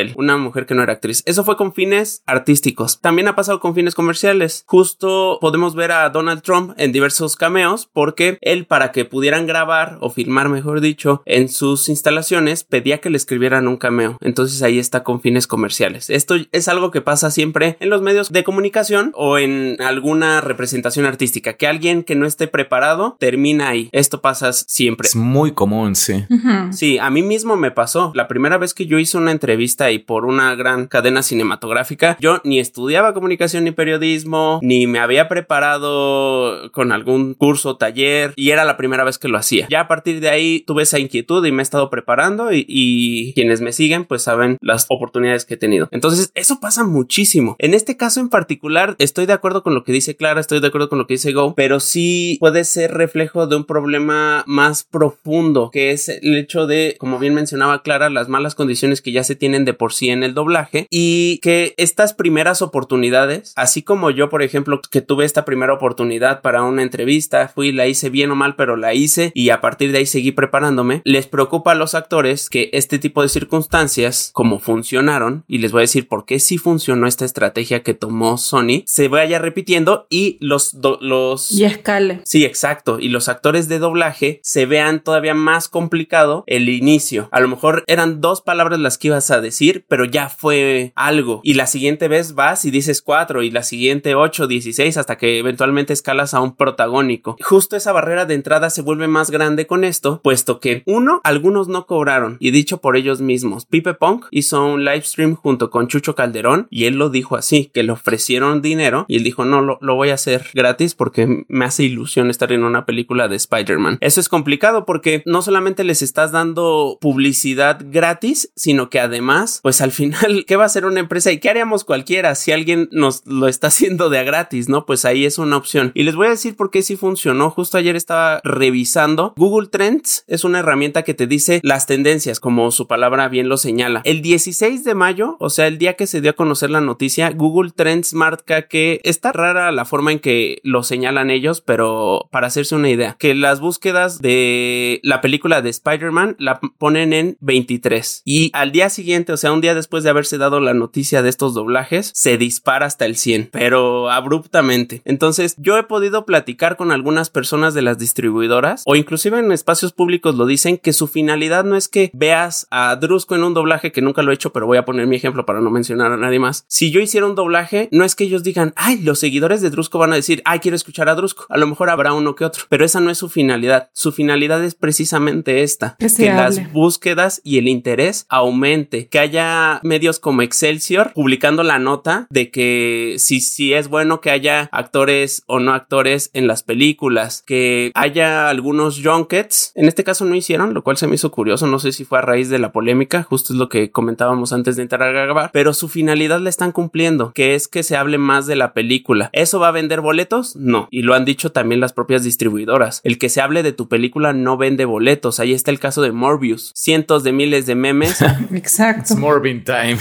mujer que no era actriz. Eso fue con fines artísticos. También ha pasado con fines comerciales. Justo podemos ver a Donald Trump en diversos cameos porque él, para que pudieran grabar o filmar, mejor dicho, en sus instalaciones, pedía que le escribieran un cameo. Entonces ahí está con fines comerciales. Esto es algo que pasa siempre en los medios de comunicación o en alguna representación artística, que alguien que no esté preparado termina ahí. Esto pasa siempre. Es muy común, sí. Uh-huh. Sí, a mí mismo me pasó. La primera vez que yo hice una entrevista y por una gran cadena cinematográfica, yo ni estudiaba comunicación ni periodismo, ni me había preparado con algún curso, taller, y era la primera vez que lo hacía. Ya a partir de ahí tuve esa inquietud y me he estado preparando y, y quienes me siguen pues saben las oportunidades que he tenido. Entonces eso pasa muchísimo. En este caso en particular estoy de acuerdo con lo que dice Clara, estoy de acuerdo con lo que dice Go, pero sí puede ser reflejo de un problema más profundo, que es el hecho de, como bien mencionaba Clara, las malas condiciones que ya se tienen de por sí en el doblaje, y que estas primeras oportunidades, así como yo, por ejemplo, que tuve esta primera oportunidad para una entrevista, fui, la hice bien o mal, pero la hice y a partir de ahí seguí preparándome, les preocupa a los actores que este tipo de circunstancias, como funcionaron, y les voy a decir por qué sí funcionó esta estrategia que tomó Sony, se vaya repitiendo y los... Do- los... Y escale. Sí, exacto, y los actores de doblaje se vean todavía más complicado el inicio. A lo mejor eran dos palabras las que ibas a decir, pero ya fue algo, y la siguiente vez vas y dices cuatro, y la siguiente ocho, dieciséis, hasta que eventualmente escalas a un protagónico. Justo esa barrera de entrada se vuelve más grande con esto, puesto que uno, algunos no cobraron, y dicho por ellos mismos. Pipe Punk hizo un live stream junto con Chucho Calderón y él lo dijo así, que le ofrecieron dinero y él dijo no, lo, lo voy a hacer gratis porque me hace ilusión estar en una película de Spider-Man. Eso es complicado porque no solamente les estás dando publicidad gratis, sino que además, pues al final, ¿qué va a hacer una empresa? ¿Y qué haríamos cualquiera si alguien nos lo está haciendo de a gratis, no? Pues ahí es una opción. Y les voy a decir por qué sí funcionó. Justo ayer estaba revisando. Google Trends es una herramienta que te dice las tendencias, como su palabra bien lo señala. El dieciséis de mayo, o sea, el día que se dio a conocer la noticia, Google Trends marca que está rara la forma en que lo señalan ellos, pero para hacerse una idea, que las búsquedas de la película de Spider-Man la ponen en veintitrés y al día siguiente, o sea, un día después de haberse dado la noticia de estos doblajes, se dispara hasta el cien, pero abruptamente. Entonces, yo he podido platicar con algunas personas de las distribuidoras, o inclusive en espacios públicos lo dicen, que su finalidad no es que veas a Drusco en un doblaje, que nunca lo he hecho, pero voy a poner mi ejemplo para no mencionar a nadie más. Si yo hiciera un doblaje, no es que ellos digan, ay, los seguidores de Drusco van a decir, ay, quiero escuchar a Drusco. A lo mejor habrá uno que otro, pero esa no es su finalidad. Su finalidad es precisamente esta, que, que las búsquedas y el interés aumente, que haya medios como Excelsior publicando la nota de que si, si es bueno que haya actores o no actores en las películas, que haya algunos junkets, en este caso no hicieron, lo cual se me hizo curioso, no sé si fue a raíz de la polémica, justo es lo que comentábamos antes de entrar a grabar, pero su finalidad la están cumpliendo, que es que se hable más de la película. ¿Eso va a vender boletos? No, y lo han dicho también las propias distribuidoras, el que se hable de tu película no vende boletos. Ahí está el caso de Morbius, cientos de miles de memes. Exacto. It's Morbin time.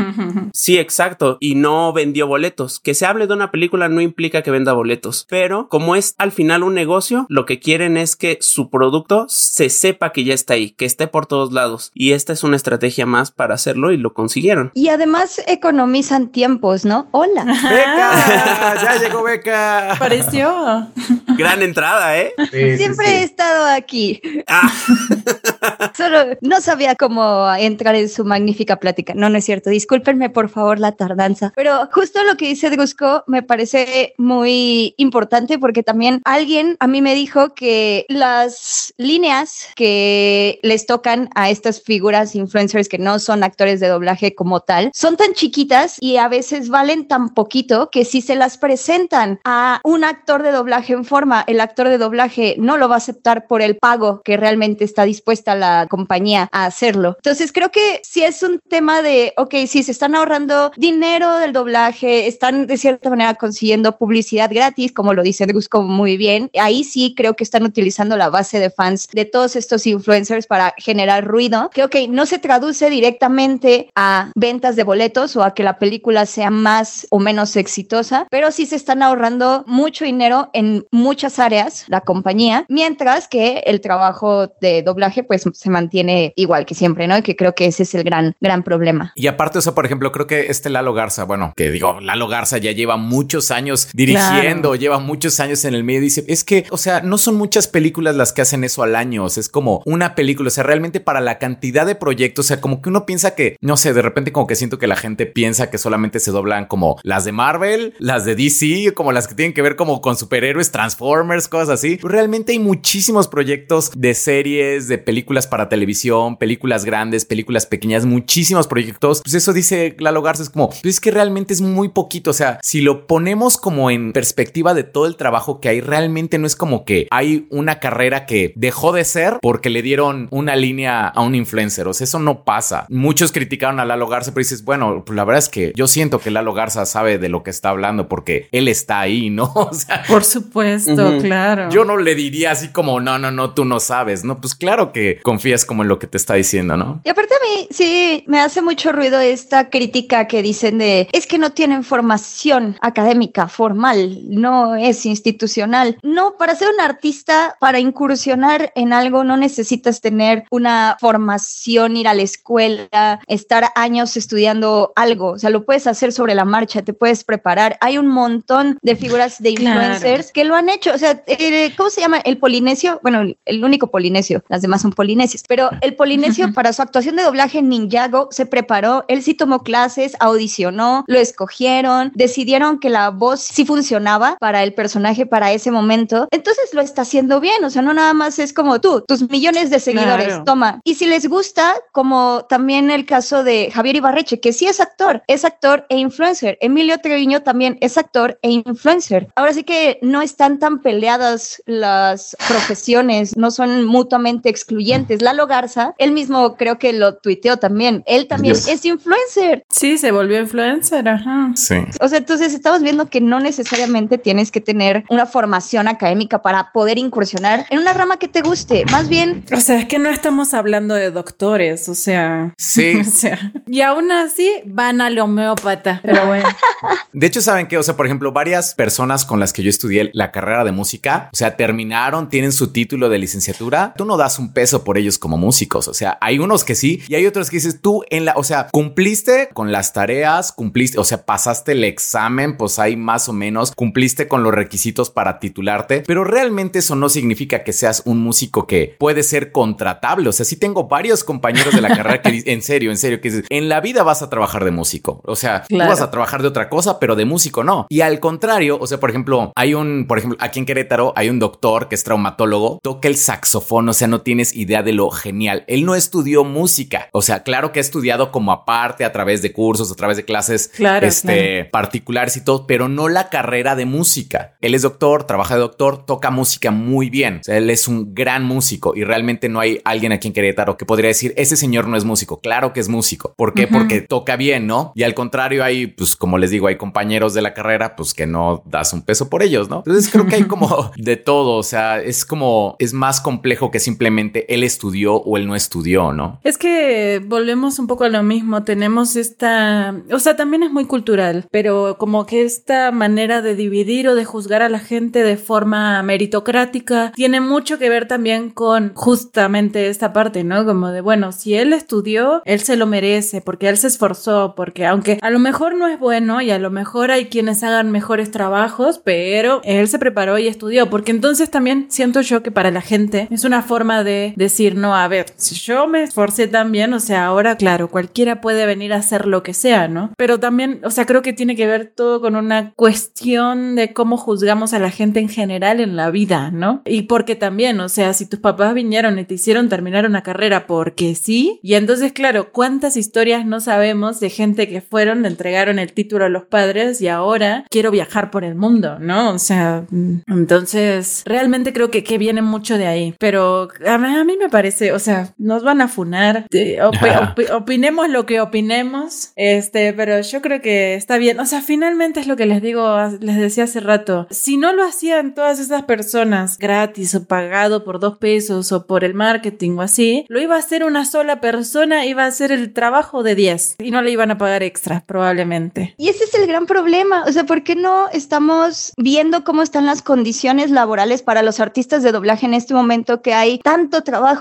Sí, exacto, y no vendió boletos. Que se hable de una película no implica que venda boletos, pero como es al final un negocio, lo que quieren es que su producto se sepa que ya está ahí, que esté por todos lados, y esta es una estrategia más para hacerlo y lo consiguieron. Y además economizan tiempos, ¿no? Hola. ¡Beca! ¡Ya llegó Beca! Pareció. Gran entrada, ¿eh? Sí, Siempre sí, sí. he estado aquí. Ah. Solo no sabía cómo entrar en su magnífica plática. No, no es cierto. Discúlpenme, por favor, la tardanza. Pero justo lo que dice Drusco me parece muy importante porque también alguien a mí me dijo que las líneas que les tocan a estas figuras influencers que no son actores de doblaje como tal son tan chiquitas y a veces valen tan poquito que si se las presentan a un actor de doblaje en forma, el actor de doblaje no lo va a aceptar por el pago que realmente está dispuesta la compañía a hacerlo. Entonces creo que si es un tema de, ok, si se están ahorrando dinero del doblaje, están de cierta manera consiguiendo publicidad gratis, como lo dice Drusco muy bien, ahí sí creo que están utilizando la base de fans de todos estos influencers para generar ruido, que ok, no se traduce directamente a ventas de boletos o a que la película sea más o menos exitosa, pero sí se están ahorrando mucho dinero en muchas áreas, la compañía, mientras que el trabajo de doblaje pues se mantiene igual que siempre, ¿no? Y que creo que ese es el gran, gran problema. Y aparte, o sea, por ejemplo, creo que este Lalo Garza, bueno, que digo, Lalo Garza ya lleva muchos años dirigiendo, claro. lleva muchos años en el medio, dice, es que, o sea, no son muchas películas las que hacen eso al año, o sea, es como una película, o sea, realmente para la cantidad de proyectos, o sea, como que uno piensa que, no sé, de repente como que siento que la gente piensa que solamente se doblan como las de Marvel, las de D C, como las que tienen que ver como con superhéroes, Transformers, cosas así. Realmente hay muchísimos proyectos de series, de películas para televisión, películas grandes, películas pequeñas, muchísimos proyectos. Pues eso dice Lalo Garza, es como, pues es que realmente es muy poquito, o sea, si lo ponemos como en perspectiva de todo el trabajo que hay, realmente no es como que hay una carrera que dejó de ser porque le dieron una línea a un influencer, o sea, eso no pasa. Muchos criticaron a Lalo Garza, pero dices, bueno, pues la verdad es que yo siento que Lalo Garza sabe de lo que está hablando porque él está ahí, ¿no? O sea, por supuesto, uh-huh. claro. Yo no le diría así como, no, no, no, tú no sabes, ¿no? Pues claro que confías como en lo que te está diciendo, ¿no? Y aparte a mí sí me hace mucho ruido esta crítica que dicen de, es que no tienen formación académica formal, no es institucional. No, para ser un artista, para incursionar en algo no necesitas tener una formación, ir a la escuela, estar años estudiando algo, o sea, lo puedes hacer sobre la marcha, te puedes preparar. Hay un montón de figuras de influencers claro. que lo han hecho, o sea, eh, ¿cómo se llama? El polinesio, bueno, el único polinesio, las demás son polinesios, pero el polinesio uh-huh. para su actuación de doblaje en Ninjago se preparó, él sí tomó clases, audicionó, lo escogieron, decidieron que la voz sí funcionaba para el personaje para ese momento, entonces lo está haciendo bien, o sea, no nada más es como tú, tus millones de seguidores, claro. toma. Y si les gusta, como también el caso de Javier Ibarreche, que sí es actor, es actor e influencer. Emilio Treviño también es actor e influencer. Ahora sí que no están tan peleadas las profesiones, no son mutuamente excluyentes. Lalo Garza, él mismo creo que lo tuiteó también, él también yes. es influencer. Sí, se volvió influencer, ajá. Sí. O sea, entonces estamos viendo que no necesariamente tienes que tener una formación académica para poder incursionar en una rama que te guste, más bien... O sea, es que no estamos hablando de doctores, o sea... Sí. O sea, y aún así van al homeópata, pero bueno. De hecho, ¿saben qué? O sea, por ejemplo, varias personas con las que yo estudié la carrera de música, o sea, terminaron, tienen su título de licenciatura, tú no das un peso por ellos como músicos, o sea, hay unos que sí y hay otros que dices tú en la, o sea, cumpliste con las tareas, cumpliste, o sea, pasaste el examen, pues hay más o menos, cumpliste con los requisitos para titularte, pero realmente eso no significa que seas un músico que puede ser contratable, o sea, sí tengo varios compañeros de la carrera que dicen, en serio, en serio, que dices, en la vida vas a trabajar de músico, o sea, claro. tú vas a trabajar de otra cosa, pero de músico no. Y al contrario, o sea, por ejemplo, hay un, por ejemplo, aquí en Querétaro hay un doctor que es traumatólogo, toca el saxofón, o sea, no tienes idea de lo genial. Él no estudió música, o sea, claro que ha estudiado como aparte a través de cursos, a través de clases claro, este, claro. particulares y todo, pero no la carrera de música. Él es doctor, trabaja de doctor, toca música muy bien, o sea, él es un gran músico y realmente no hay alguien aquí en Querétaro que podría decir, ese señor no es músico. Claro que es músico. ¿Por qué? Uh-huh. Porque toca bien, ¿no? Y al contrario hay, pues como les digo, hay compañeros de la carrera, pues que no das un peso por ellos, ¿no? Entonces creo que hay como de todo, o sea, es como, es más complejo que simplemente él estudió o él no estudió, ¿no? Es que volvemos un poco a lo mismo, tenemos esta, o sea, también es muy cultural, pero como que esta manera de dividir o de juzgar a la gente de forma meritocrática tiene mucho que ver también con justamente esta parte, ¿no? Como de, bueno, si él estudió, él se lo merece, porque él se esforzó, porque aunque a lo mejor no es bueno y a lo mejor hay quienes hagan mejores trabajos, pero él se preparó y estudió, porque entonces también siento yo que para la gente es una forma de decir, no, a ver, si yo me esforcé también, o sea, ahora claro, cualquiera puede venir a hacer lo que sea, ¿no? Pero también, o sea, creo que tiene que ver todo con una cuestión de cómo juzgamos a la gente en general en la vida, ¿no? Y porque también, o sea, si tus papás vinieron y te hicieron terminar una carrera porque sí, y entonces, claro, ¿cuántas historias no sabemos de gente que fueron, le entregaron el título a los padres y ahora quiero viajar por el mundo, ¿no? O sea, entonces, realmente creo que, que viene mucho de ahí, pero a mí, a mí me parece, o sea, nos van a funar, op- op- opinemos lo que opinemos, este, pero yo creo que está bien, o sea, finalmente es lo que les digo, les decía hace rato, si no lo hacían todas esas personas gratis o pagado por dos pesos o por el marketing o así, lo iba a hacer una sola persona, iba a hacer el trabajo de diez y no le iban a pagar extra, probablemente. Y ese es el gran problema, o sea, ¿por qué no estamos viendo cómo están las condiciones laborales para los artistas de doblaje en este momento que hay tanto trabajo?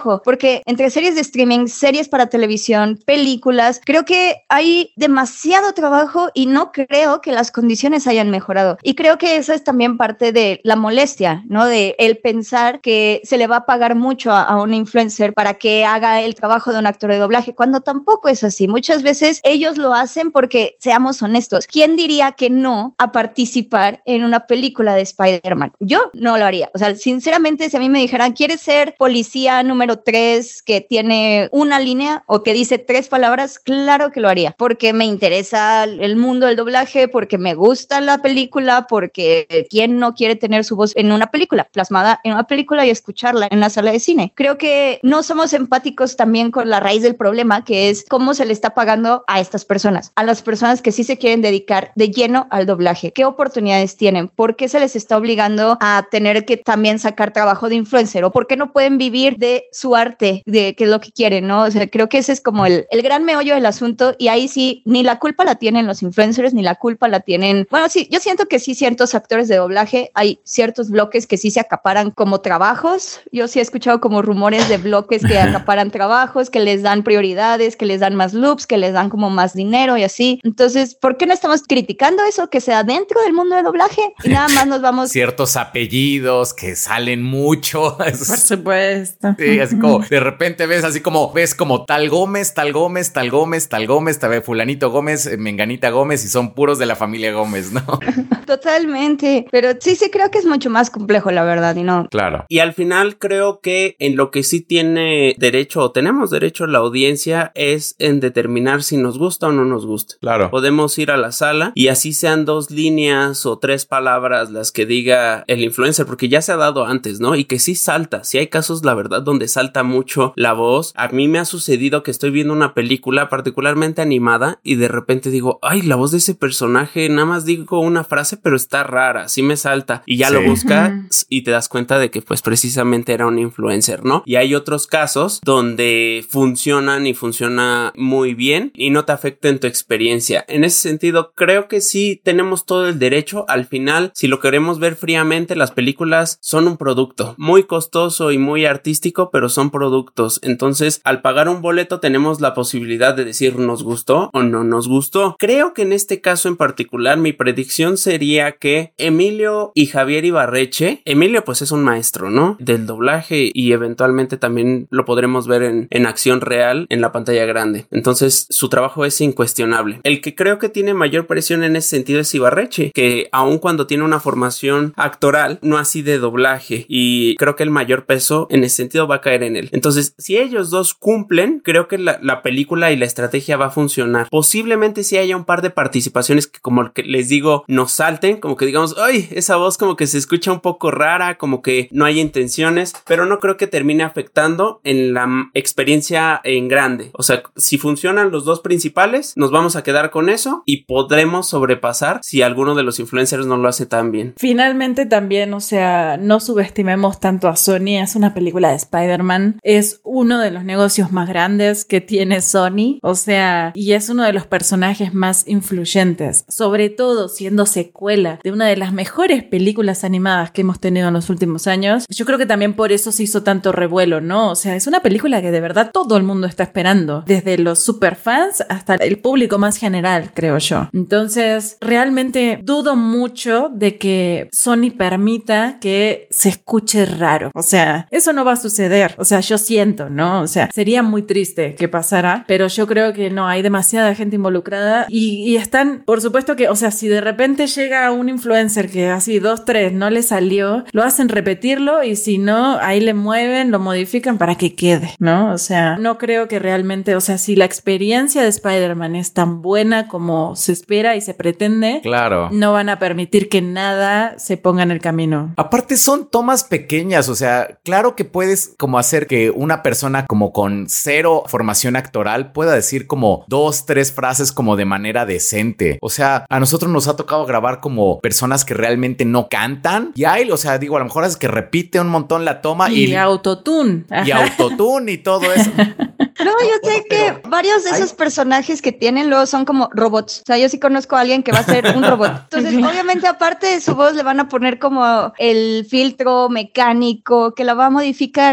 trabajo, porque entre series de streaming, series para televisión, películas, creo que hay demasiado trabajo y no creo que las condiciones hayan mejorado. Y creo que esa es también parte de la molestia, ¿no? De el pensar que se le va a pagar mucho a, a un influencer para que haga el trabajo de un actor de doblaje, cuando tampoco es así. Muchas veces ellos lo hacen porque, seamos honestos, ¿quién diría que no a participar en una película de Spider-Man? Yo no lo haría. O sea, sinceramente, si a mí me dijeran, ¿quieres ser policía número tres que tiene una línea o que dice tres palabras? Claro que lo haría, porque me interesa el mundo del doblaje, porque me gusta la película, porque ¿quién no quiere tener su voz en una película, plasmada en una película y escucharla en la sala de cine? Creo que no somos empáticos también con la raíz del problema, que es cómo se le está pagando a estas personas, a las personas que sí se quieren dedicar de lleno al doblaje. ¿Qué oportunidades tienen? ¿Por qué se les está obligando a tener que también sacar trabajo de influencer? ¿O por qué no pueden vivir de su arte, de qué es lo que quieren, ¿no? O sea, creo que ese es como el, el gran meollo del asunto, y ahí sí, ni la culpa la tienen los influencers, ni la culpa la tienen... Bueno, sí, yo siento que sí, ciertos actores de doblaje, hay ciertos bloques que sí se acaparan como trabajos. Yo sí he escuchado como rumores de bloques que acaparan trabajos, que les dan prioridades, que les dan más loops, que les dan como más dinero y así. Entonces, ¿por qué no estamos criticando eso que sea dentro del mundo del doblaje? Y nada más nos vamos... Ciertos apellidos que salen mucho. Por supuesto. Sí, así como de repente ves así como ves como tal Gómez, tal Gómez, tal Gómez, tal Gómez, tal fulanito Gómez, menganita Gómez, y son puros de la familia Gómez, ¿no? Totalmente, pero sí, sí creo que es mucho más complejo, la verdad, y no. Claro. Y al final creo que en lo que sí tiene derecho o tenemos derecho la audiencia es en determinar si nos gusta o no nos gusta. Claro. Podemos ir a la sala y así sean dos líneas o tres palabras las que diga el influencer, porque ya se ha dado antes, ¿no? Y que sí salta. Sí hay casos, la verdad, donde salta mucho la voz. A mí me ha sucedido que estoy viendo una película particularmente animada y de repente digo, ay, la voz de ese personaje, nada más digo una frase, pero está rara, sí me salta. Y ya sí. Lo buscas uh-huh. y te das cuenta de que pues precisamente era un influencer, ¿no? Y hay otros casos donde funcionan y funciona muy bien y no te afecta en tu experiencia. En ese sentido, creo que sí tenemos todo el derecho. Al final, si lo queremos ver fríamente, las películas son un producto muy costoso y muy artístico, pero son productos. Entonces, al pagar un boleto tenemos la posibilidad de decir nos gustó o no nos gustó. Creo que en este caso en particular mi predicción sería que Emilio y Javier Ibarreche, Emilio pues es un maestro, ¿no? Del doblaje y eventualmente también lo podremos ver en, en acción real en la pantalla grande. Entonces su trabajo es incuestionable. El que creo que tiene mayor presión en ese sentido es Ibarreche, que aun cuando tiene una formación actoral, no así de doblaje, y creo que el mayor peso en ese sentido va a caer en él. Entonces, si ellos dos cumplen, creo que la, la película y la estrategia va a funcionar. Posiblemente sí haya un par de participaciones que, como que les digo, nos salten, como que digamos, ay, esa voz como que se escucha un poco rara, como que no hay intenciones, pero no creo que termine afectando en la experiencia en grande. O sea, si funcionan los dos principales, nos vamos a quedar con eso y podremos sobrepasar si alguno de los influencers no lo hace tan bien. Finalmente también, o sea, no subestimemos tanto a Sony. Es una película de Spider-Man, es uno de los negocios más grandes que tiene Sony, o sea, y es uno de los personajes más influyentes, sobre todo siendo secuela de una de las mejores películas animadas que hemos tenido en los últimos años. Yo creo que también por eso se hizo tanto revuelo, ¿no? O sea, es una película que de verdad todo el mundo está esperando, desde los superfans hasta el público más general, creo yo. Entonces, realmente dudo mucho de que Sony permita que se escuche raro. O sea, eso no va a suceder. O sea, yo siento, ¿no? O sea, sería muy triste que pasara, pero yo creo que no, hay demasiada gente involucrada y, y están, por supuesto que, o sea, si de repente llega un influencer que así dos, tres no le salió, lo hacen repetirlo y si no, ahí le mueven, lo modifican para que quede, ¿no? O sea, no creo que realmente, o sea, si la experiencia de Spider-Man es tan buena como se espera y se pretende, claro, no van a permitir que nada se ponga en el camino. Aparte son tomas pequeñas, o sea, claro que puedes como hacer que una persona como con cero formación actoral pueda decir como dos, tres frases como de manera decente. O sea, a nosotros nos ha tocado grabar como personas que realmente no cantan y hay, o sea, digo, a lo mejor es que repite un montón la toma y, y autotune. Y autotune y todo eso. No, yo sé que varios de esos personajes que tienen luego son como robots. O sea, yo sí conozco a alguien que va a ser un robot. Entonces, obviamente, aparte de su voz, le van a poner como el filtro mecánico que la va a modificar. Así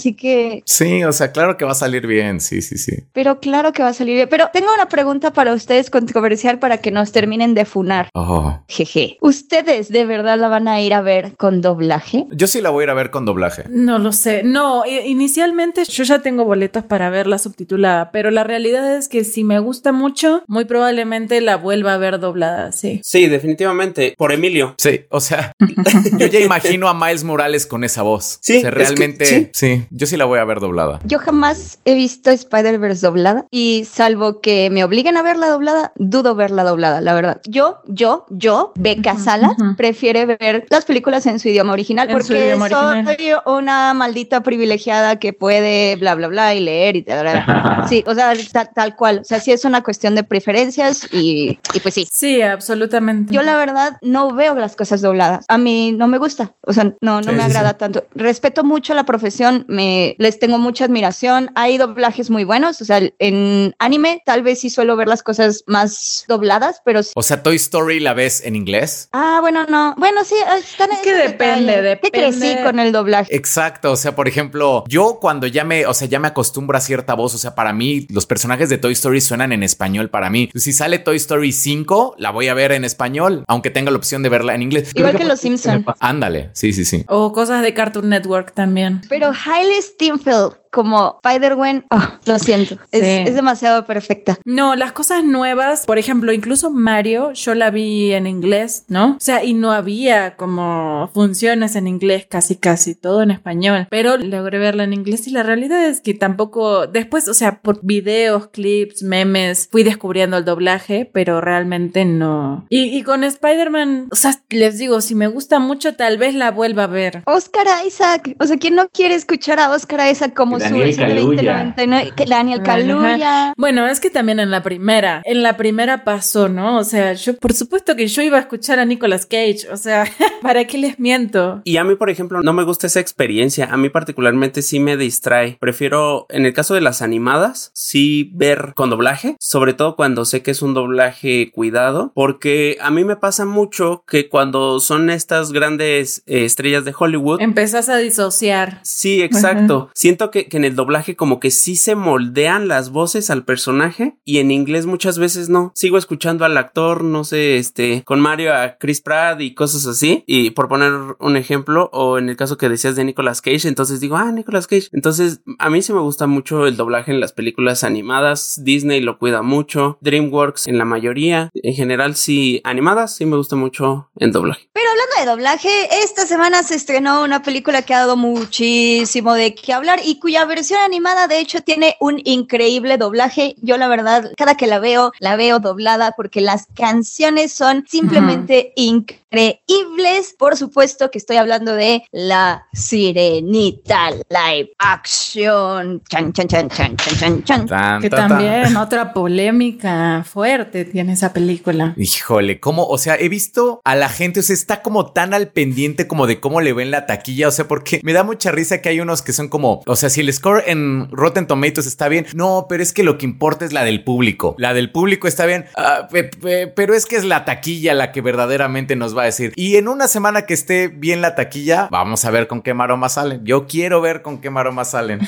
así que... Sí, o sea, claro que va a salir bien, sí, sí, sí. Pero claro que va a salir bien. Pero tengo una pregunta para ustedes controversial para que nos terminen de funar. Oh. Jeje. ¿Ustedes de verdad la van a ir a ver con doblaje? Yo sí la voy a ir a ver con doblaje. No lo sé. No, inicialmente yo ya tengo boletos para verla subtitulada, pero la realidad es que si me gusta mucho, muy probablemente la vuelva a ver doblada, sí. Sí, definitivamente. Por Emilio. Sí, o sea, yo ya imagino a Miles Morales con esa voz. Sí, o sea, realmente, es que, sí. sí, yo sí la voy a ver doblada. Yo jamás he visto Spider-Verse doblada y salvo que me obliguen a verla doblada, dudo verla doblada, la verdad. Yo, yo, yo, Becca uh-huh, Salas, uh-huh. prefiere ver las películas en su idioma original en porque idioma soy original. una maldita privilegiada que puede bla, bla, bla y leer y tal. Sí, o sea, tal, tal cual. O sea, sí es una cuestión de preferencias y, y pues sí. Sí, absolutamente. Yo la verdad no veo las cosas dobladas. A mí no me gusta. O sea, no, no sí, me sí, agrada sí. tanto. Respeto mucho la profesión, me, les tengo mucha admiración. Hay doblajes muy buenos. O sea, en anime tal vez sí suelo ver las cosas más dobladas, pero sí. O sea, Toy Story la ves en inglés. Ah, bueno, no. Bueno, sí, están es que depende, detalle. depende. Que crecí con el doblaje. Exacto. O sea, por ejemplo, yo cuando ya me, o sea, ya me acostumbro a cierta voz, o sea, para mí los personajes de Toy Story suenan en español para mí. Si sale Toy Story cinco, la voy a ver en español, aunque tenga la opción de verla en inglés. Igual Creo que, que los Simpsons. Ándale, sí, sí, sí. O cosas de Cartoon Network también. Pero Hailey Steinfeld como Spider-Gwen, oh, lo siento, sí. es, es demasiado perfecta. No, las cosas nuevas, por ejemplo, incluso Mario, yo la vi en inglés, ¿no? O sea, y no había como funciones en inglés, casi casi, todo en español, pero logré verla en inglés y la realidad es que tampoco, después, o sea, por videos, clips, memes, fui descubriendo el doblaje, pero realmente no. Y, y con Spider-Man, o sea, les digo, si me gusta mucho, tal vez la vuelva a ver. Oscar Isaac, o sea, ¿quién no quiere escuchar a Oscar Isaac como Daniel Kaluuya. Daniel Kaluuya. Bueno, es que también en la primera, en la primera pasó, ¿no? O sea, yo, por supuesto que yo iba a escuchar a Nicolas Cage, o sea, ¿para qué les miento? Y a mí, por ejemplo, no me gusta esa experiencia, a mí particularmente sí me distrae. Prefiero, en el caso de las animadas, sí ver con doblaje, sobre todo cuando sé que es un doblaje cuidado, porque a mí me pasa mucho que cuando son estas grandes eh, estrellas de Hollywood, empezás a disociar. Sí, exacto. Uh-huh. Siento que, que en el doblaje como que sí se moldean las voces al personaje y en inglés muchas veces no. Sigo escuchando al actor, no sé, este, con Mario a Chris Pratt y cosas así, y por poner un ejemplo, o en el caso que decías de Nicolas Cage, entonces digo, ah, Nicolas Cage. Entonces, a mí sí me gusta mucho el doblaje en las películas animadas, Disney lo cuida mucho, DreamWorks en la mayoría, en general sí, animadas sí me gusta mucho en doblaje. Pero hablando de doblaje, esta semana se estrenó una película que ha dado muchísimo de qué hablar y cuya versión animada de hecho tiene un increíble doblaje. Yo la verdad, cada que la veo, la veo doblada porque las canciones son simplemente uh-huh. increíbles. Por supuesto que estoy hablando de La Sirenita live action. Chan, chan, chan, chan, chan, chan, chan. Tan, que ta, también ta. Otra polémica fuerte tiene esa película. Híjole, ¿cómo? O sea, he visto a la gente, o sea, está como tan al pendiente como de cómo le ven la taquilla, o sea, porque me da mucha risa que hay unos que son como, o sea, si el score en Rotten Tomatoes está bien, no, pero es que lo que importa es la del público. La del público está bien, uh, pe, pe, pero es que es la taquilla la que verdaderamente nos va a decir. Y en una semana que esté bien la taquilla, vamos a ver con qué maromas salen. Yo quiero ver con qué maromas salen.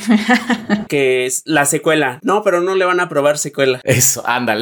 Que es la secuela. No, pero no le van a aprobar secuela. Eso, ándale.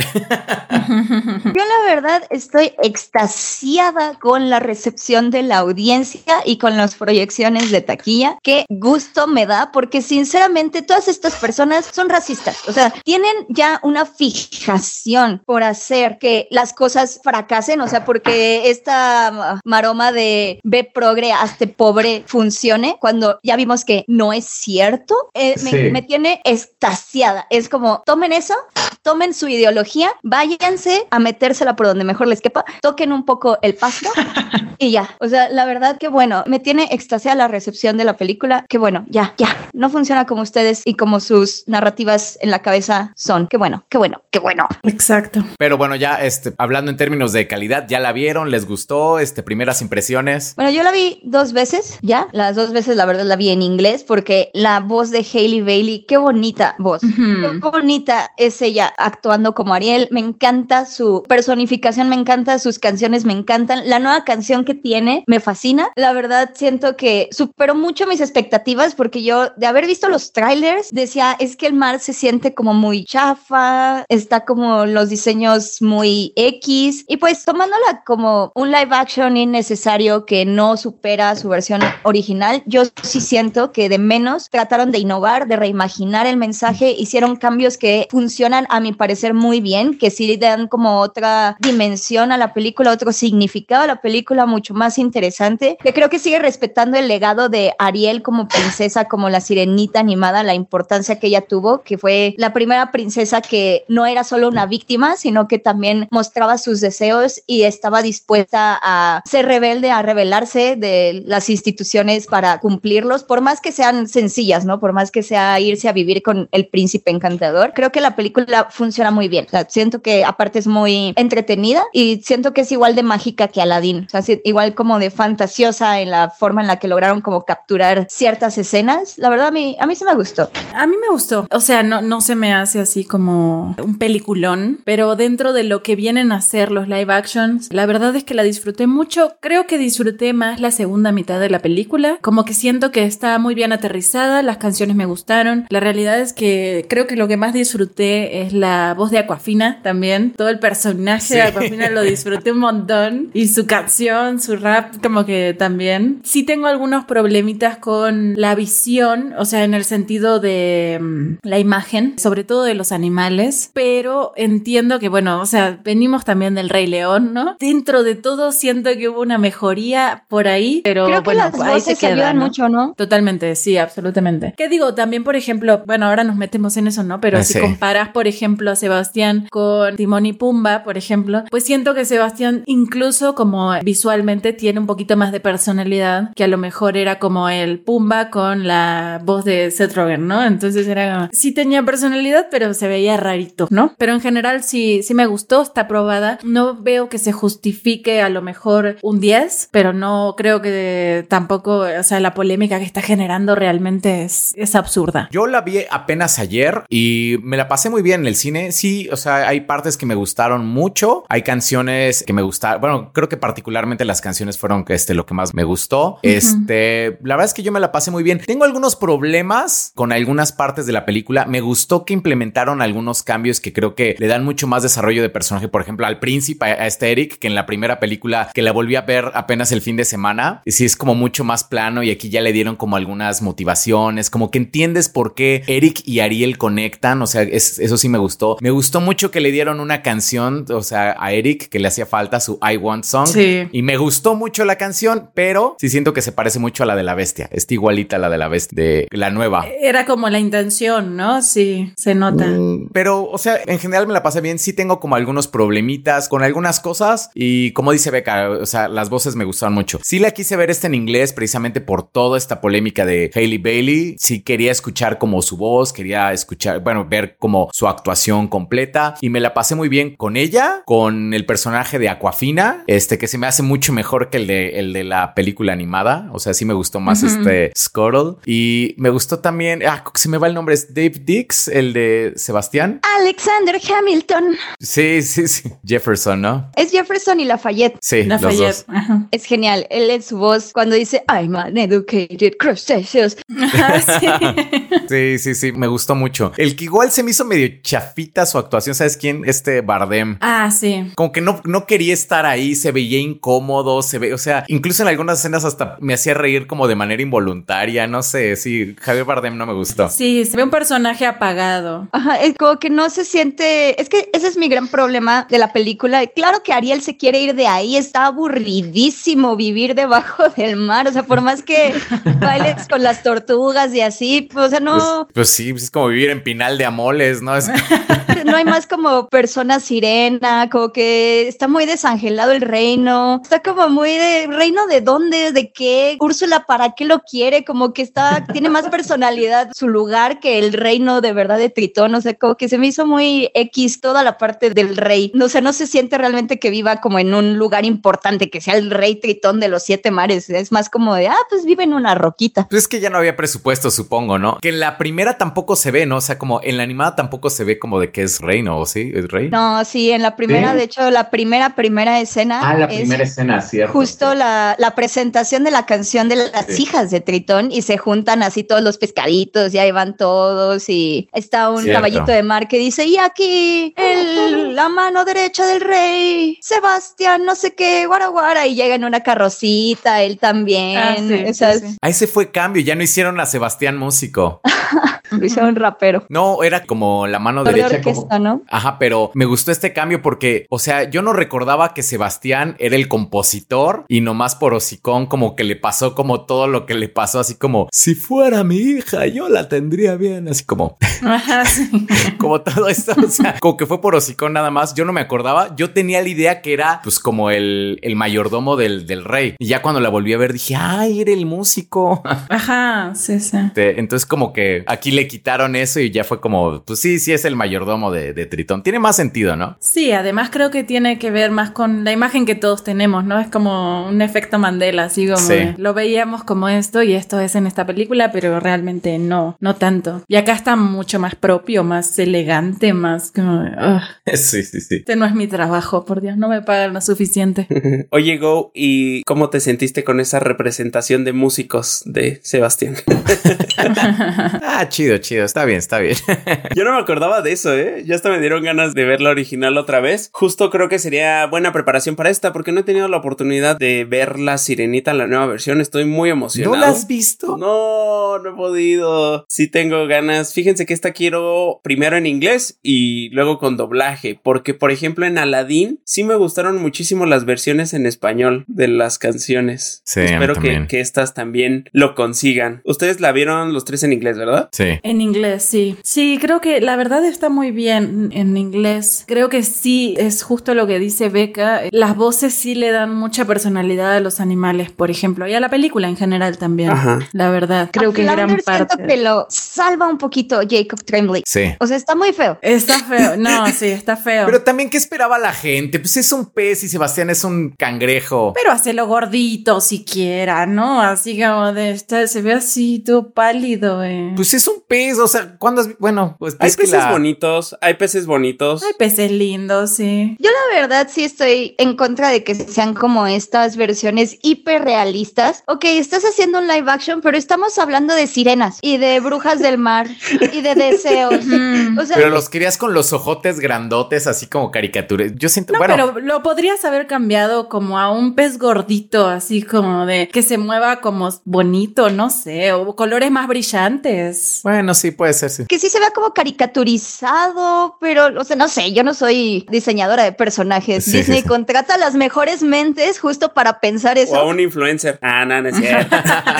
Yo la verdad estoy extasiada con la recepción de la audiencia y con las proyecciones de taquilla. Qué gusto me da porque sinceramente todas estas personas son racistas. O sea, tienen ya una fijación por hacer que las cosas fracasen. O sea, porque esta maroma de ve progre hazte pobre funcione cuando ya vimos que no es cierto. Eh, sí. me, me tiene extasiada. Es como, tomen eso, tomen su ideología, váyanse a metérsela por donde mejor les quepa, toquen un poco el pasto y ya. O sea, la verdad que bueno, me tiene extasiada la recepción de la película. Que bueno, ya, ya, no funciona como ustedes y como sus narrativas en la cabeza son. Qué bueno, qué bueno, qué bueno. Exacto. Pero bueno, ya este, hablando en términos de calidad, ¿ya la vieron? ¿Les gustó? Este, primeras impresiones. Bueno, yo la vi dos veces, ya. Las dos veces, la verdad, la vi en inglés porque la voz de Hailey Bailey, qué bonita voz. Uh-huh. Qué bonita es ella actuando como Ariel. Me encanta su personificación, me encanta sus canciones, me encantan. La nueva canción que tiene me fascina. La verdad, siento que superó mucho mis expectativas porque yo, de haber visto visto los trailers, decía, es que el mar se siente como muy chafa, está como los diseños muy X, y pues tomándola como un live action innecesario que no supera su versión original, yo sí siento que de menos trataron de innovar, de reimaginar el mensaje, hicieron cambios que funcionan a mi parecer muy bien, que sí dan como otra dimensión a la película, otro significado a la película mucho más interesante, que creo que sigue respetando el legado de Ariel como princesa, como la sirenita animada, la importancia que ella tuvo, que fue la primera princesa que no era solo una víctima, sino que también mostraba sus deseos y estaba dispuesta a ser rebelde, a rebelarse de las instituciones para cumplirlos, por más que sean sencillas, ¿no? Por más que sea irse a vivir con el príncipe encantador. Creo que la película funciona muy bien. O sea, siento que aparte es muy entretenida y siento que es igual de mágica que Aladdin. O sea, igual como de fantasiosa en la forma en la que lograron como capturar ciertas escenas. La verdad, a mí, a mí sí me gustó. A mí me gustó. O sea, no, no se me hace así como un peliculón, pero dentro de lo que vienen a ser los live actions, la verdad es que la disfruté mucho. Creo que disfruté más la segunda mitad de la película. Como que siento que está muy bien aterrizada, las canciones me gustaron. La realidad es que creo que lo que más disfruté es la voz de Awkwafina también. Todo el personaje sí. de Awkwafina lo disfruté un montón. Y su canción, su rap, como que también. Sí tengo algunos problemitas con la visión, o sea, en el sentido de um, la imagen, sobre todo de los animales, pero entiendo que, bueno, o sea, venimos también del Rey León, ¿no? Dentro de todo siento que hubo una mejoría por ahí, pero creo que bueno, las ahí voces se queda, ayudan ¿no? mucho, ¿no? Totalmente, sí, absolutamente. ¿Qué digo? También, por ejemplo, bueno, ahora nos metemos en eso, ¿no? Pero Ah, si sí. comparas, por ejemplo, a Sebastián con Timón y Pumba, por ejemplo, pues siento que Sebastián incluso como visualmente tiene un poquito más de personalidad, que a lo mejor era como el Pumba con la voz de Seth Rogen, ¿no? Entonces era, sí tenía personalidad, pero se veía rarito, ¿no? Pero en general sí, sí me gustó, está aprobada. No veo que se justifique a lo mejor un diez, pero no creo que tampoco, o sea, la polémica que está generando realmente es, es absurda. Yo la vi apenas ayer y me la pasé muy bien en el cine. Sí, o sea, hay partes que me gustaron mucho. Hay canciones que me gustaron. Bueno, creo que particularmente las canciones fueron este, lo que más me gustó. Uh-huh. Este, la verdad es que yo me la pasé muy bien. Tengo algunos problemas con algunas partes de la película. Me gustó que implementaron algunos cambios que creo que le dan mucho más desarrollo de personaje. Por ejemplo, al príncipe, a este Eric, que en la primera película que la volví a ver apenas el fin de semana, y sí es como mucho más plano y aquí ya le dieron como algunas motivaciones, como que entiendes por qué Eric y Ariel conectan. O sea, es, eso sí me gustó. Me gustó mucho que le dieron una canción, o sea, a Eric, que le hacía falta su I Want Song. Sí. Y me gustó mucho la canción, pero sí siento que se parece mucho a la de la bestia. Está igualita a la de la bestia, de la nueva. Era como la intención, ¿no? Sí, se nota. Mm, pero, o sea, en general me la pasé bien. Sí tengo como algunos problemitas con algunas cosas y como dice Beca, o sea, las voces me gustaron mucho. Sí la quise ver esta en inglés precisamente por toda esta polémica de Hailey Bailey. Sí quería escuchar como su voz, quería escuchar, bueno, ver como su actuación completa y me la pasé muy bien con ella, con el personaje de Awkwafina, este que se me hace mucho mejor que el de, el de la película animada. O sea, sí me gustó más uh-huh. este Scuttle y me gustó también, ah, se me va el nombre, es Dave Dix, el de Sebastián. Alexander Hamilton. Sí, sí, sí. Jefferson, ¿no? Es Jefferson y Lafayette. Sí, Lafayette. los dos. Ajá. Es genial. Él en su voz cuando dice I'm an educated crustaceous. Ah, sí. Sí, sí, sí. Me gustó mucho. El que igual se me hizo medio chafita su actuación. ¿Sabes quién? Este Bardem. Ah, sí. Como que no, no quería estar ahí. Se veía incómodo. Se ve, o sea, incluso en algunas escenas hasta me hacía reír como de manera involuntaria. No sé. Sí, Javier Bardem no me gustó. Sí, se ve un personaje apagado. Ajá, es como que no se siente. Es que ese es mi gran problema de la película. Claro que Ariel se quiere ir de ahí. Está aburridísimo vivir debajo del mar. O sea, por más que bailes con las tortugas y así, pues, o sea, no. Pues, pues sí, es como vivir en Pinal de Amoles, ¿no? Es... No hay más como persona sirena, como que está muy desangelado el reino, está como muy de reino de dónde, de qué, Úrsula para qué lo quiere, como que está, tiene más personalidad su lugar que el reino de verdad de Tritón. O sea, como que se me hizo muy X toda la parte del rey, o sea, no se siente realmente que viva como en un lugar importante, que sea el rey Tritón de los siete mares, es más como de, ah, pues vive en una roquita. Pues es que ya no había presupuesto, supongo, ¿no? Que en la primera tampoco se ve, ¿no? O sea, como en la animada tampoco se ve como de que es reino, ¿o sí? ¿Es rey? No, sí, en la primera, ¿Sí? De hecho, la primera, primera escena. Ah, la es primera escena, cierto. Justo la, la presentación de la canción de las sí. hijas de Tritón y se juntan así todos los los pescaditos, y ahí van todos, y está un Cierto. caballito de mar que dice, y aquí el, la mano derecha del rey, Sebastián, no sé qué, guara guara, y llega en una carrocita, él también. Ah, sí, o sea, sí, sí. Ahí se fue cambio, ya no hicieron a Sebastián músico. lo hicieron rapero. No, era como la mano Por la derecha. orquesta, como... ¿no? Ajá, pero me gustó este cambio porque, o sea, yo no recordaba que Sebastián era el compositor y nomás por hocicón como que le pasó como todo lo que le pasó, así como, si fuera mi hija, yo la tendría bien, así como, Ajá, sí. como todo esto, o sea, como que fue por hocicón nada más, yo no me acordaba, yo tenía la idea que era pues como el, el mayordomo del, del rey y ya cuando la volví a ver dije, ay, era el músico. Ajá, sí, sí. Entonces como que aquí le quitaron eso y ya fue como, pues sí, sí es el mayordomo de, de Tritón. Tiene más sentido, ¿no? Sí, además creo que tiene que ver más con la imagen que todos tenemos, ¿no? Es como un efecto Mandela, así como Sí. de, lo veíamos como esto y esto es en esta película, pero realmente no, no tanto. Y acá está mucho más propio, más elegante, más como, ugh, Sí, sí, sí. este no es mi trabajo, por Dios, no me pagan lo suficiente. Oye, Go, ¿y cómo te sentiste con esa representación de músicos de Sebastián? Ah, chido, chido. Está bien, está bien. Yo no me acordaba de eso, ¿eh? Ya hasta me dieron ganas de ver la original otra vez. Justo creo que sería buena preparación para esta, porque no he tenido la oportunidad de ver La Sirenita, la nueva versión. Estoy muy emocionado. ¿No la has visto? No, no he podido. Sí tengo ganas. Fíjense que esta quiero primero en inglés y luego con doblaje, porque por ejemplo en Aladdin sí me gustaron muchísimo las versiones en español de las canciones. Sí, a mí Espero que, también. que estas también lo consigan. Ustedes la vieron los tres en inglés, ¿verdad? Sí. En inglés, sí. Sí, creo que la verdad está muy bien en inglés. Creo que sí, es justo lo que dice Becca. Las voces sí le dan mucha personalidad a los animales, por ejemplo, y a la película en general también. Ajá. La verdad, creo A que en gran Flounder siento parte. que lo salva un poquito Jacob Tremblay. Sí. O sea, está muy feo. Está feo. No, sí, está feo. Pero también, ¿qué esperaba la gente? Pues es un pez y Sebastián es un cangrejo. Pero hacelo gordito siquiera, ¿no? Así como de estar, se ve así todo pálido, eh. Pues es un pez, o sea, ¿cuándo has... Bueno, pues Hay es que peces la... bonitos, hay peces bonitos. Hay peces lindos, sí. Yo la verdad sí estoy en contra de que sean como estas versiones hiperrealistas. Ok, estás haciendo un live action, pero estamos hablando de sirenas y de brujas del mar y de deseos. Mm. O sea, Pero los querías con los ojotes grandotes, así como caricaturas. Yo siento, No, bueno, pero lo podrías haber cambiado como a un pez gordito, así como de que se mueva como bonito, no sé, o colores más brillantes. bueno, sí, puede ser, sí. que sí se vea como caricaturizado, pero, o sea, no sé, yo no soy diseñadora de personajes. Sí, Disney sí, sí. contrata las mejores mentes justo para pensar eso. O a un influencer. Ah, no, no es cierto.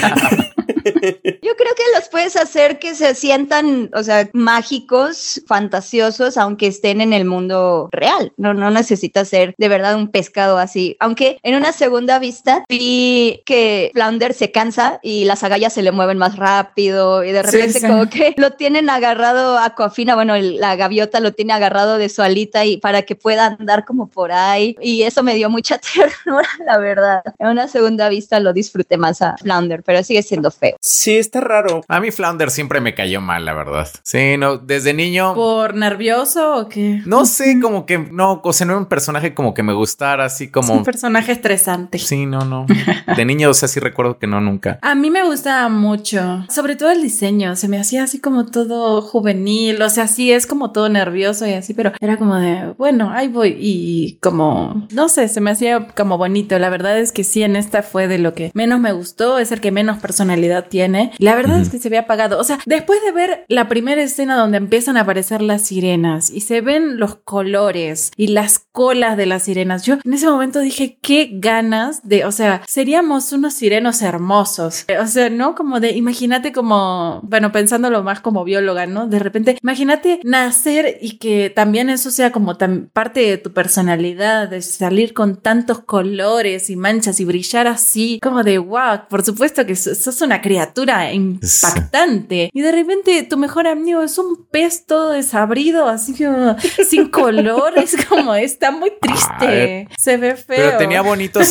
Yo creo que los puedes hacer que se sientan, o sea, mágicos, fantasiosos, aunque estén en el mundo real. No, no necesitas ser de verdad un pescado así. Aunque en una segunda vista vi que Flounder se cansa y las agallas se le mueven más rápido y de Sí, repente sí. como que lo tienen agarrado a Aquafina, bueno, el- la gaviota lo tiene agarrado de su alita y para que pueda andar como por ahí. Y eso me dio mucha ternura, la verdad. En una segunda vista lo disfruté más a Flounder, pero sigue siendo feo. Sí, está raro. A mí Flounder siempre me cayó mal, la verdad. Sí, no, desde niño... ¿Por nervioso o qué? No sé, como que no, o sea, no era un personaje como que me gustara, así Es como... un personaje estresante. Sí, no, no. De niño, o sea, sí recuerdo que no, nunca. A mí me gustaba mucho, sobre todo el diseño, se me hacía así como todo juvenil, o sea, sí es como todo nervioso y así, pero era como de, bueno, ahí voy y como, no sé, se me hacía como bonito. La verdad es que sí, en esta fue de lo que menos me gustó, es el que menos personalidad tiene. La verdad es que se ve apagado, o sea, después de ver la primera escena donde empiezan a aparecer las sirenas y se ven los colores y las colas de las sirenas, yo en ese momento dije, qué ganas de, o sea, seríamos unos sirenos hermosos. Eh, O sea, ¿no? Como de, imagínate como, bueno, pensándolo más como bióloga, ¿no? De repente, imagínate nacer y que también eso sea como tan parte de tu personalidad, de salir con tantos colores y manchas y brillar así, como de, wow, por supuesto que sos sos una criatura impactante. Y de repente tu mejor amigo es un pez todo desabrido, así como sin colores, como está muy triste. Se ve feo. Pero tenía bonitos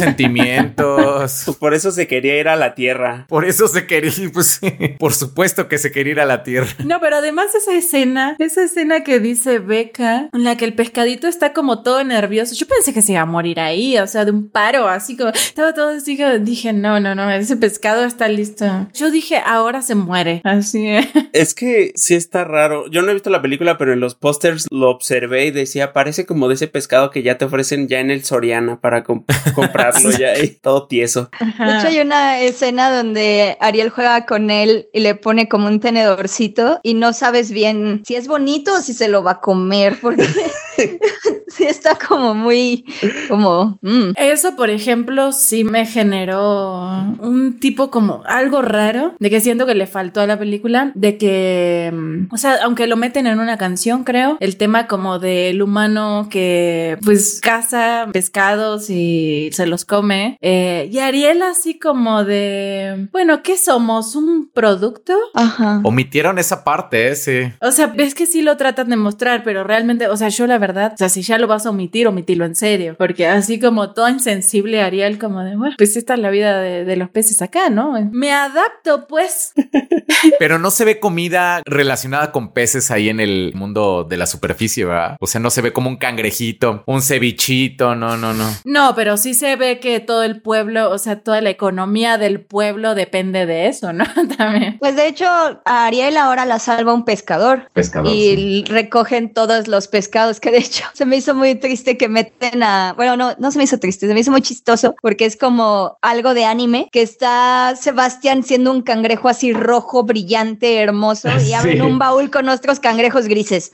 sentimientos. Pues por eso se quería ir a la Tierra. Por eso se quería, pues sí, por supuesto que se quería ir a la tierra. No, pero además esa escena, esa escena que dice Becca, en la que el pescadito está como todo nervioso. Yo pensé que se iba a morir ahí, o sea, de un paro, así como, estaba todo así, que dije, no, no, no, ese pescado está listo. Yo dije, ahora se muere, así es. Es que sí está raro. Yo no he visto la película, pero en los pósters lo observé y decía, parece como de ese pescado que ya te ofrecen ya en el Soriana para comp- comprarlo ya, y todo tieso. Ajá. De hecho, hay una escena donde Ariel juega con él y le pone como un tenedorcito y no sabes bien si es bonito o si se lo va a comer, porque sí está como muy, como... Mm. Eso, por ejemplo, sí me generó un tipo como algo raro, de que siento que le faltó a la película, de que, o sea, aunque lo meten en una canción, creo, el tema como del humano que pues caza pescados y se los come, eh, y Ariel así como de, bueno, ¿qué somos? ¿Un producto? Ajá. Omitieron esa parte, ¿eh? Sí. O sea, es que sí lo tratan de mostrar, pero realmente, o sea, yo la verdad, o sea, si ya lo vas a omitir, omitilo en serio, porque así como todo insensible Ariel, como de, bueno, pues esta es la vida de, de los peces acá, ¿no? Me adapto, pues. Pero no se ve comida relacionada con peces ahí en el mundo de la superficie, ¿verdad? O sea, no se ve como un cangrejito, un cevichito, no, no, no. No, pero sí se ve que todo el pueblo, o sea, toda la economía del pueblo depende de eso, ¿no? También. Pues de hecho, a Ariel ahora la salva un pescador. Pescador, Y sí. recogen todos los pescados, que de hecho se me hizo muy triste que meten a... Bueno, no, no se me hizo triste, se me hizo muy chistoso porque es como algo de anime, que está Sebastián siendo un cangrejo así rojo, brillante, hermoso, y abren Sí. un baúl con otros cangrejos grises.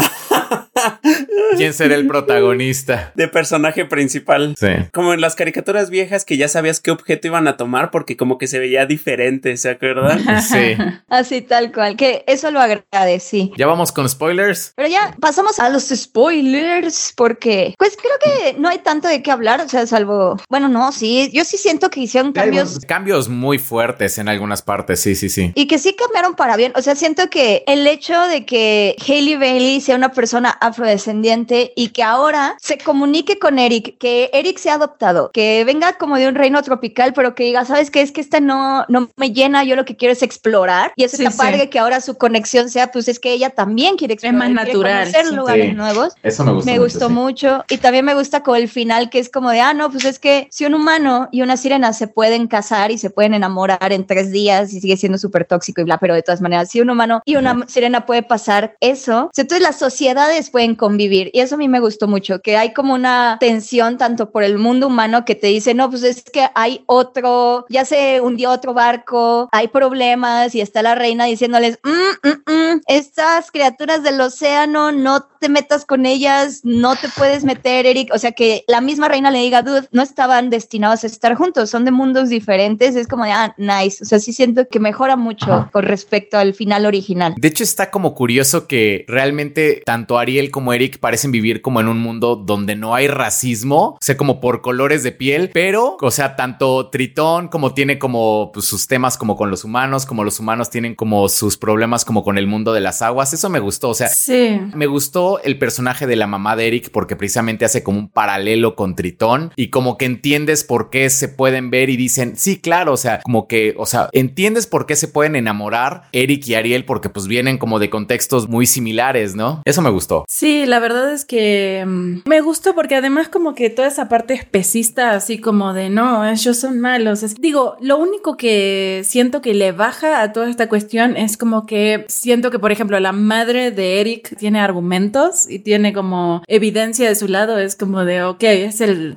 ¿Quién será el protagonista? De personaje principal. Sí. Como en las caricaturas viejas que ya sabías qué objeto iban a tomar porque como que se veía diferente, ¿se acuerdan? Sí. Así tal cual, que eso lo agradecí. ¿Ya vamos con spoilers? Pero ya pasamos a los spoilers porque, pues creo que no hay tanto de qué hablar, o sea, salvo, bueno, no, sí, yo sí siento que hicieron cambios Cambios muy fuertes en algunas partes, sí, sí, sí. y que sí cambiaron para bien, o sea, siento que el hecho de que Hailey Bailey sea una persona afrodescendiente y que ahora se comunique con Eric, que Eric sea adoptado, que venga como de un reino tropical, pero que diga, ¿sabes qué? Es que esta no, no me llena, yo lo que quiero es explorar, y eso Sí, está sí. padre que ahora su conexión sea, pues es que ella también quiere explorar, más quiere natural, conocer sí. lugares Sí. nuevos. Eso me gustó Me gustó mucho y también me gusta como el final que es como de, ah, no, pues es que si un humano y una sirena se pueden casar y se pueden enamorar en tres días y sigue siendo súper tóxico y bla, pero de todas maneras, si un humano y una Ajá. sirena puede pasar eso, entonces las sociedades pueden convivir y eso a mí me gustó mucho, que hay como una tensión tanto por el mundo humano que te dice, no, pues es que hay otro, ya se hundió otro barco, hay problemas y está la reina diciéndoles, mm, mm, mm, estas criaturas del océano, no te metas con ellas, no te puedes meter, Eric, o sea que la misma reina le diga, dude, no estaban destinados a estar juntos, son de mundos diferentes, es como de, ah, nice, o sea, sí siento que mejora mucho Ajá. con respecto al final original. De hecho, está como curioso que realmente tanto Ariel como Eric parecen vivir como en un mundo donde no hay racismo, o sea, como por colores de piel, pero, o sea, tanto Tritón como tiene como pues, sus temas como con los humanos, como los humanos tienen como sus problemas como con el mundo de las aguas. Eso me gustó, o sea, Sí. me gustó el personaje de la mamá de Eric porque precisamente hace como un paralelo con Tritón y como que entiendes por qué se pueden ver y dicen, sí, claro, o sea, como que, o sea, entiendes por qué se pueden enamorar Eric y Ariel porque pues vienen como de contextos muy similares, ¿no? Eso me gustó. Sí, la verdad es que mm, me gustó porque además como que toda esa parte especista así como de no, ellos son malos. Es- digo, lo único que siento que le baja a toda esta cuestión es como que siento que, por ejemplo, la madre de Eric tiene argumentos y tiene como evidencia de su lado. Es como de, ok, es el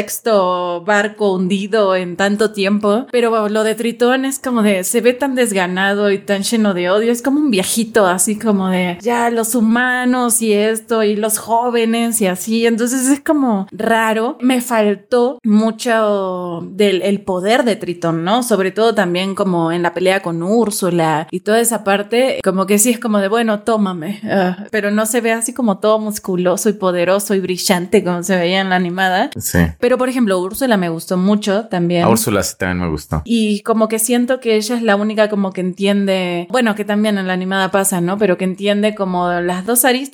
sexto barco hundido en tanto tiempo, pero lo de Tritón es como de, se ve tan desganado y tan lleno de odio. Es como un viejito así como de, ya los humanos y esto y los jóvenes y así. Entonces es como raro. Me faltó mucho del el poder de Tritón, ¿no? Sobre todo también como en la pelea con Úrsula y toda esa parte, como que sí es como de, bueno, tómame. Uh, pero no se ve así como todo musculoso y poderoso y brillante como se veía en la animada. Sí. Pero, por ejemplo, Úrsula me gustó mucho también. A Úrsula sí también me gustó. Y como que siento que ella es la única como que entiende, bueno, que también en la animada pasa, ¿no? Pero que entiende como las dos aristas y cómo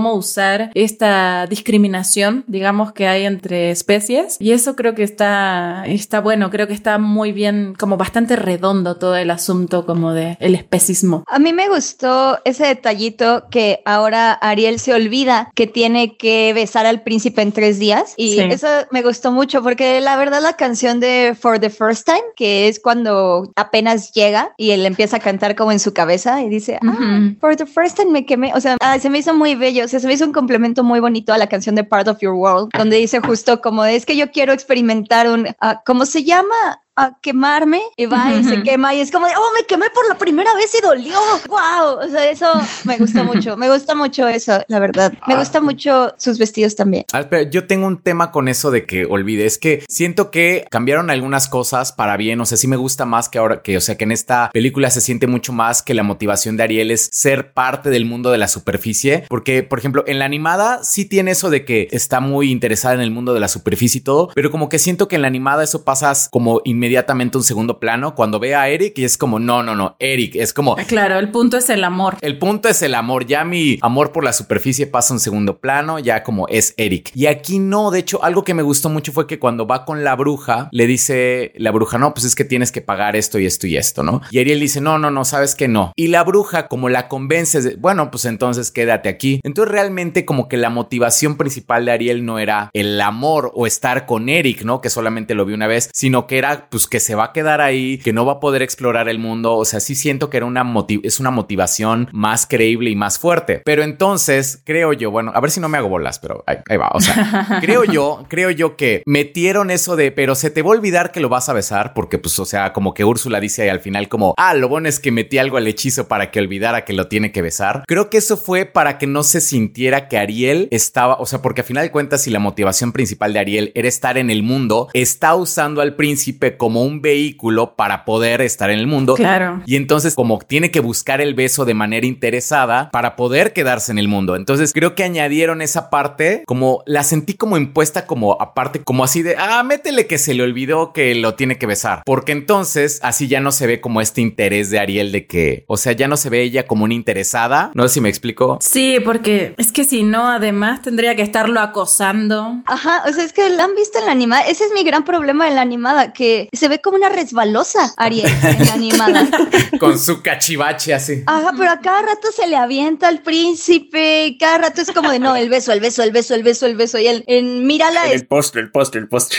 cómo usar esta discriminación, digamos, que hay entre especies. Y eso creo que está, está bueno, creo que está muy bien, como bastante redondo todo el asunto como de el especismo. A mí me gustó ese detallito que ahora Ariel se olvida que tiene que besar al príncipe en tres días. Y sí, eso me gustó mucho porque la verdad la canción de For the First Time, que es cuando apenas llega y él empieza a cantar como en su cabeza y dice, ah, uh-huh. For the first time me quemé. O sea, ah, se me hizo muy bello. O sea, se me hizo un complemento muy bonito a la canción de Part of Your World, donde dice justo como es que yo quiero experimentar un, uh, ¿cómo se llama? A quemarme y va y se quema y es como de, oh, me quemé por la primera vez y dolió. Wow, o sea, eso me gusta mucho, me gusta mucho eso, la verdad. Me gusta mucho sus vestidos también. Ah, pero yo tengo un tema con eso de que olvide, es que siento que cambiaron algunas cosas para bien, o sea, sí me gusta más que ahora, que o sea, que en esta película se siente mucho más que la motivación de Ariel es ser parte del mundo de la superficie, porque, por ejemplo, en la animada sí tiene eso de que está muy interesada en el mundo de la superficie y todo, pero como que siento que en la animada eso pasa como inmediatamente inmediatamente un segundo plano cuando ve a Eric y es como no, no, no, Eric, es como claro, el punto es el amor. El punto es el amor, ya mi amor por la superficie pasa a un segundo plano, ya como es Eric. Y aquí no, de hecho, algo que me gustó mucho fue que cuando va con la bruja, le dice la bruja, no, pues es que tienes que pagar esto y esto y esto, ¿no? Y Ariel dice, no, no, no, sabes que no. Y la bruja, como la convence, de, bueno, pues entonces quédate aquí. Entonces realmente como que la motivación principal de Ariel no era el amor o estar con Eric, ¿no? Que solamente lo vi una vez, sino que era pues que se va a quedar ahí, que no va a poder explorar el mundo. O sea, sí siento que era una motiv- es una motivación más creíble y más fuerte. Pero entonces, creo yo, bueno, a ver si no me hago bolas, pero ahí, ahí va. O sea, creo yo, creo yo que metieron eso de, pero se te va a olvidar que lo vas a besar, porque pues, o sea, como que Úrsula dice ahí al final como, ah, lo bueno es que metí algo al hechizo para que olvidara que lo tiene que besar. Creo que eso fue para que no se sintiera que Ariel estaba, o sea, porque a final de cuentas, si la motivación principal de Ariel era estar en el mundo, está usando al príncipe como un vehículo para poder estar en el mundo. Claro. Y entonces como tiene que buscar el beso de manera interesada para poder quedarse en el mundo. Entonces creo que añadieron esa parte, como la sentí como impuesta, como aparte, como así de, ah, métele que se le olvidó que lo tiene que besar. Porque entonces así ya no se ve como este interés de Ariel de que, o sea, ya no se ve ella como una interesada. No sé si me explico. Sí, porque es que si no, además tendría que estarlo acosando. Ajá, o sea, es que la han visto en la animada. Ese es mi gran problema en la animada, que se ve como una resbalosa Ariel en la animada. Con su cachivache así. Ajá, pero a cada rato se le avienta al príncipe, cada rato es como de, no, el beso, el beso, el beso, el beso, el beso. Y él, en Mírala... El, el postre, el postre, el postre.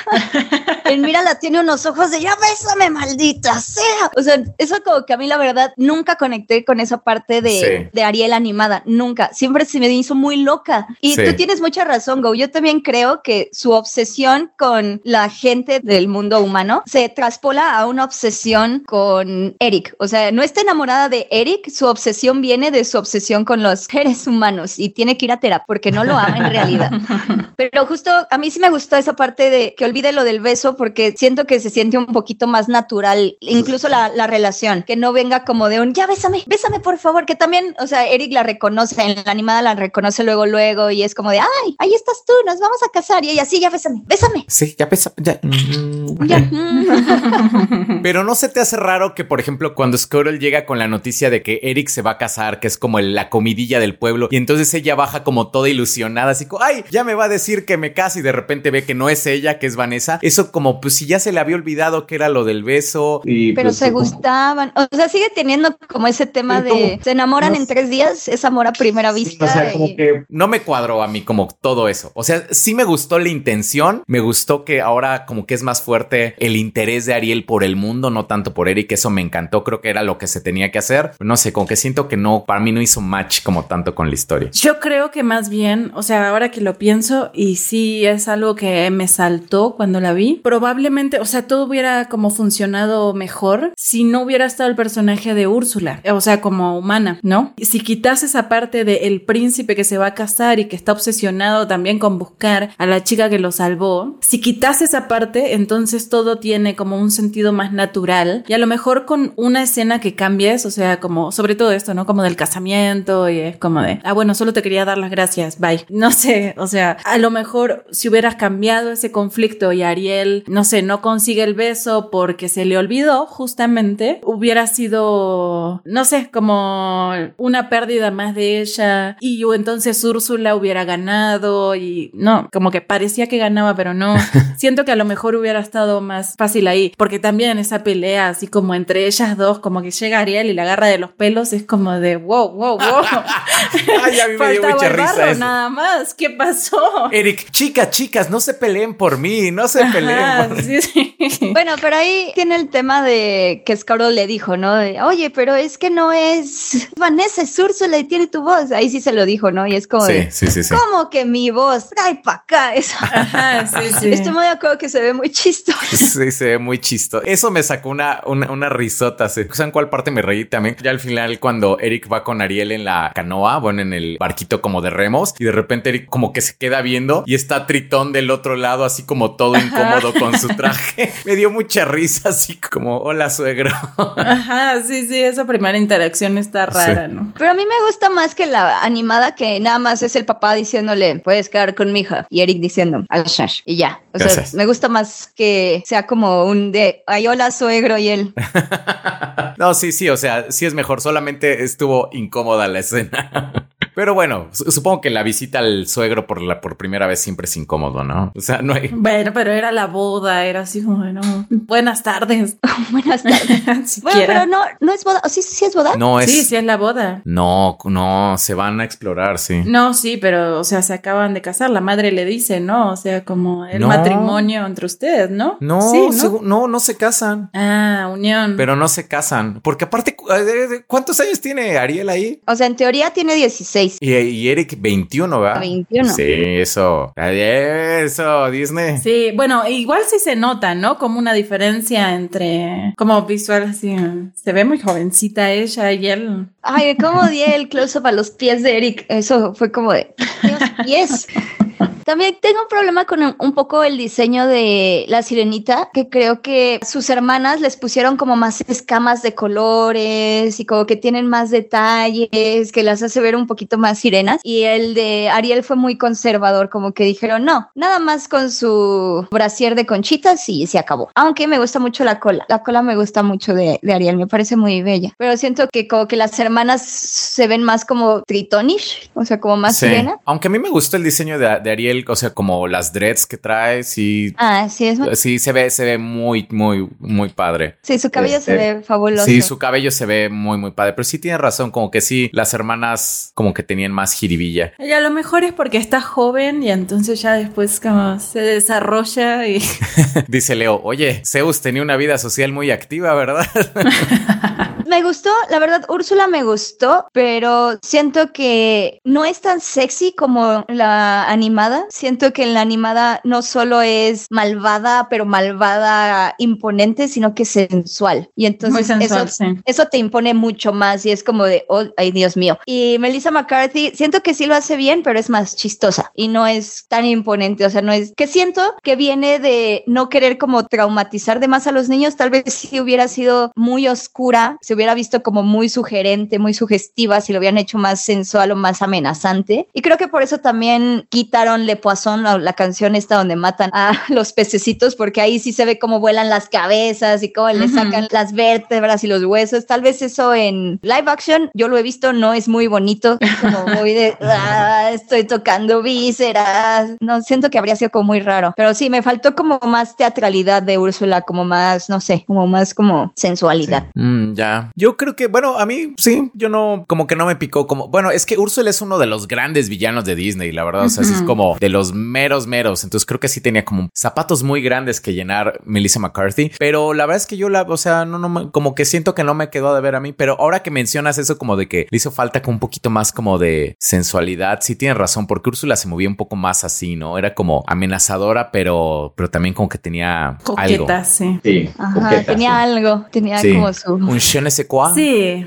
En Mírala tiene unos ojos de, ya bésame, maldita sea. O sea, eso como que a mí la verdad nunca conecté con esa parte de, sí. de Ariel animada, nunca. Siempre se me hizo muy loca. Y sí. Tú tienes mucha razón, Go. Yo también creo que su obsesión con la gente del mundo humano se traspola a una obsesión con Eric. O sea, no está enamorada de Eric, su obsesión viene de su obsesión con los seres humanos y tiene que ir a terapia porque no lo ama en realidad. Pero justo a mí sí me gustó esa parte de que olvide lo del beso porque siento que se siente un poquito más natural, incluso la, la relación, que no venga como de un, ya bésame, bésame por favor, que también, o sea, Eric la reconoce, en la animada la reconoce luego, luego y es como de, ay, ahí estás tú, nos vamos a casar y ella, sí, ya bésame, bésame. Sí, ya bésame, ya. ya. Pero ¿no se te hace raro que, por ejemplo, cuando Squirrel llega con la noticia de que Eric se va a casar, que es como el, la comidilla del pueblo, y entonces ella baja como toda ilusionada, así como, ay, ya me va a decir que me case, y de repente ve que no es ella, que es Vanessa? Eso como, pues si ya se le había olvidado que era lo del beso. Y, pero pues, se gustaban, o sea, sigue teniendo como ese tema de, como, se enamoran no, en tres días, es amor a primera vista. O sea, como y... que no me cuadró a mí como todo eso. O sea, sí me gustó la intención, me gustó que ahora como que es más fuerte el interés de Ariel por el mundo, no tanto por Eric, eso me encantó, creo que era lo que se tenía que hacer. No sé, como que siento que no, para mí no hizo match como tanto con la historia. Yo creo que más bien, o sea, ahora que lo pienso, y sí es algo que me saltó cuando la vi, probablemente, o sea, todo hubiera como funcionado mejor si no hubiera estado el personaje de Úrsula, o sea, como humana, ¿no? Si quitas esa parte del príncipe que se va a casar y que está obsesionado también con buscar a la chica que lo salvó, si quitas esa parte, entonces todo todo tiene como un sentido más natural y a lo mejor con una escena que cambies, o sea, como sobre todo esto, ¿no? Como del casamiento y es como de, ah, bueno, solo te quería dar las gracias, bye. No sé, o sea, a lo mejor si hubieras cambiado ese conflicto y Ariel, no sé, no consigue el beso porque se le olvidó justamente, hubiera sido, no sé, como una pérdida más de ella y yo, entonces Úrsula hubiera ganado y no, como que parecía que ganaba, pero no. Siento que a lo mejor hubiera estado más fácil ahí, porque también esa pelea así como entre ellas dos, como que llega Ariel y la agarra de los pelos, es como de wow, wow, wow. Ay, a mí me dio mucha risa eso. Nada más, ¿qué pasó? Eric, chicas, chicas, no se peleen por mí, no se peleen Ajá, por mí. Sí, sí. Bueno, pero ahí tiene el tema de que Scarlett le dijo, ¿no? De, oye, pero es que no es Vanessa, es Úrsula y tiene tu voz. Ahí sí se lo dijo, ¿no? Y es como Sí, de, sí, sí, sí. ¿cómo que mi voz? Trae pa' acá eso. Ajá, sí, sí. Estoy muy de acuerdo que se ve muy chistoso. Sí, se ve muy chistoso. Eso me sacó una, una, una risota. ¿Saben cuál parte me reí también? Ya al final, cuando Eric va con Ariel en la canoa, bueno, en el barquito como de remos, y de repente Eric como que se queda viendo y está Tritón del otro lado, así como todo incómodo con su traje. Me dio mucha risa, así como, hola, suegro. Ajá, sí, sí, esa primera interacción está rara, Sí. ¿no? Pero a mí me gusta más que la animada, que nada más es el papá diciéndole, puedes quedar con mi hija, y Eric diciendo, Ashash, y ya. O sea, Gracias. me gusta más que sea como un de, ay, hola, suegro, y él. No, sí, sí, o sea, sí es mejor. Solamente estuvo incómoda la escena. Pero bueno, su- supongo que la visita al suegro por la por primera vez siempre es incómodo, ¿no? O sea, no hay... Bueno, pero era la boda, era así como, bueno, buenas tardes. Buenas tardes. Siquiera. Bueno, pero no, no es boda. ¿O sí, sí es boda? No es... Sí, sí es la boda. No, no, se van a explorar, sí. No, sí, pero, o sea, se acaban de casar. La madre le dice, ¿no? O sea, como el No. matrimonio entre ustedes, ¿no? No, Sí, ¿no? segu- no, no se casan. Ah, unión. Pero no se casan. Porque aparte, cu- eh, ¿cuántos años tiene Ariel ahí? O sea, en teoría tiene dieciséis. Y, y Eric veintiuno, ¿verdad? veintiuno. Sí, eso. Eso, Disney. Sí, bueno, igual sí se nota, ¿no? Como una diferencia entre, como visual, así, se ve muy jovencita ella y él. Ay, cómo di el close-up a los pies de Eric. Eso fue como de, Dios, pies. También tengo un problema con un, un poco el diseño de la sirenita, que creo que sus hermanas les pusieron como más escamas de colores y como que tienen más detalles, que las hace ver un poquito más sirenas. Y el de Ariel fue muy conservador, como que dijeron, no, nada más con su brasier de conchitas y se acabó. Aunque me gusta mucho la cola. La cola me gusta mucho de, de Ariel, me parece muy bella. Pero siento que como que las hermanas se ven más como tritonish, o sea, como más Sí. sirena. Aunque a mí me gustó el diseño de, de Ariel, o sea, como las dreads que trae, sí. Ah, sí, es muy... Sí, se ve, se ve muy, muy, muy padre. Sí, su cabello Este, se ve fabuloso. Sí, su cabello se ve muy, muy padre. Pero sí tiene razón, como que sí, las hermanas como que tenían más jiribilla. Y a lo mejor es porque está joven y entonces ya después como se desarrolla y... Dice Leo, oye, Zeus tenía una vida social muy activa, ¿verdad? Me gustó, la verdad, Úrsula me gustó, pero siento que no es tan sexy como la animada. Siento que en la animada no solo es malvada, pero malvada imponente, sino que sensual. Y entonces Muy sensual, eso, sí. eso te impone mucho más y es como de, oh, ay, Dios mío. Y Melissa McCarthy, siento que sí lo hace bien, pero es más chistosa y no es tan imponente. O sea, no es que siento que viene de no querer como traumatizar de más a los niños. Tal vez si hubiera sido muy oscura, se hubiera visto como muy sugerente, muy sugestiva, si lo hubieran hecho más sensual o más amenazante. Y creo que por eso también quitaron Le Poisson, la, la canción esta donde matan a los pececitos, porque ahí sí se ve cómo vuelan las cabezas y cómo le sacan las vértebras y los huesos. Tal vez eso en live action, yo lo he visto, no es muy bonito, es como muy de, ah, estoy tocando vísceras. No, siento que habría sido como muy raro. Pero sí, me faltó como más teatralidad de Úrsula, como más, no sé, como más como sensualidad. Mm, ya. Yo creo que, bueno, a mí sí, yo no, como que no me picó como, bueno, es que Úrsula es uno de los grandes villanos de Disney, la verdad, o sea, sí es como de los meros meros, entonces creo que sí tenía como zapatos muy grandes que llenar Melissa McCarthy, pero la verdad es que yo la, o sea, no, no, me- como que siento que no me quedó de ver a mí, pero ahora que mencionas eso como de que le hizo falta con un poquito más como de sensualidad, sí tienes razón, porque Úrsula se movía un poco más así, ¿no? Era como amenazadora, pero, pero también como que tenía algo. Coqueta, sí. Sí, Ajá, tenía algo, tenía Sí, como su... un je ne ese Koa. Sí,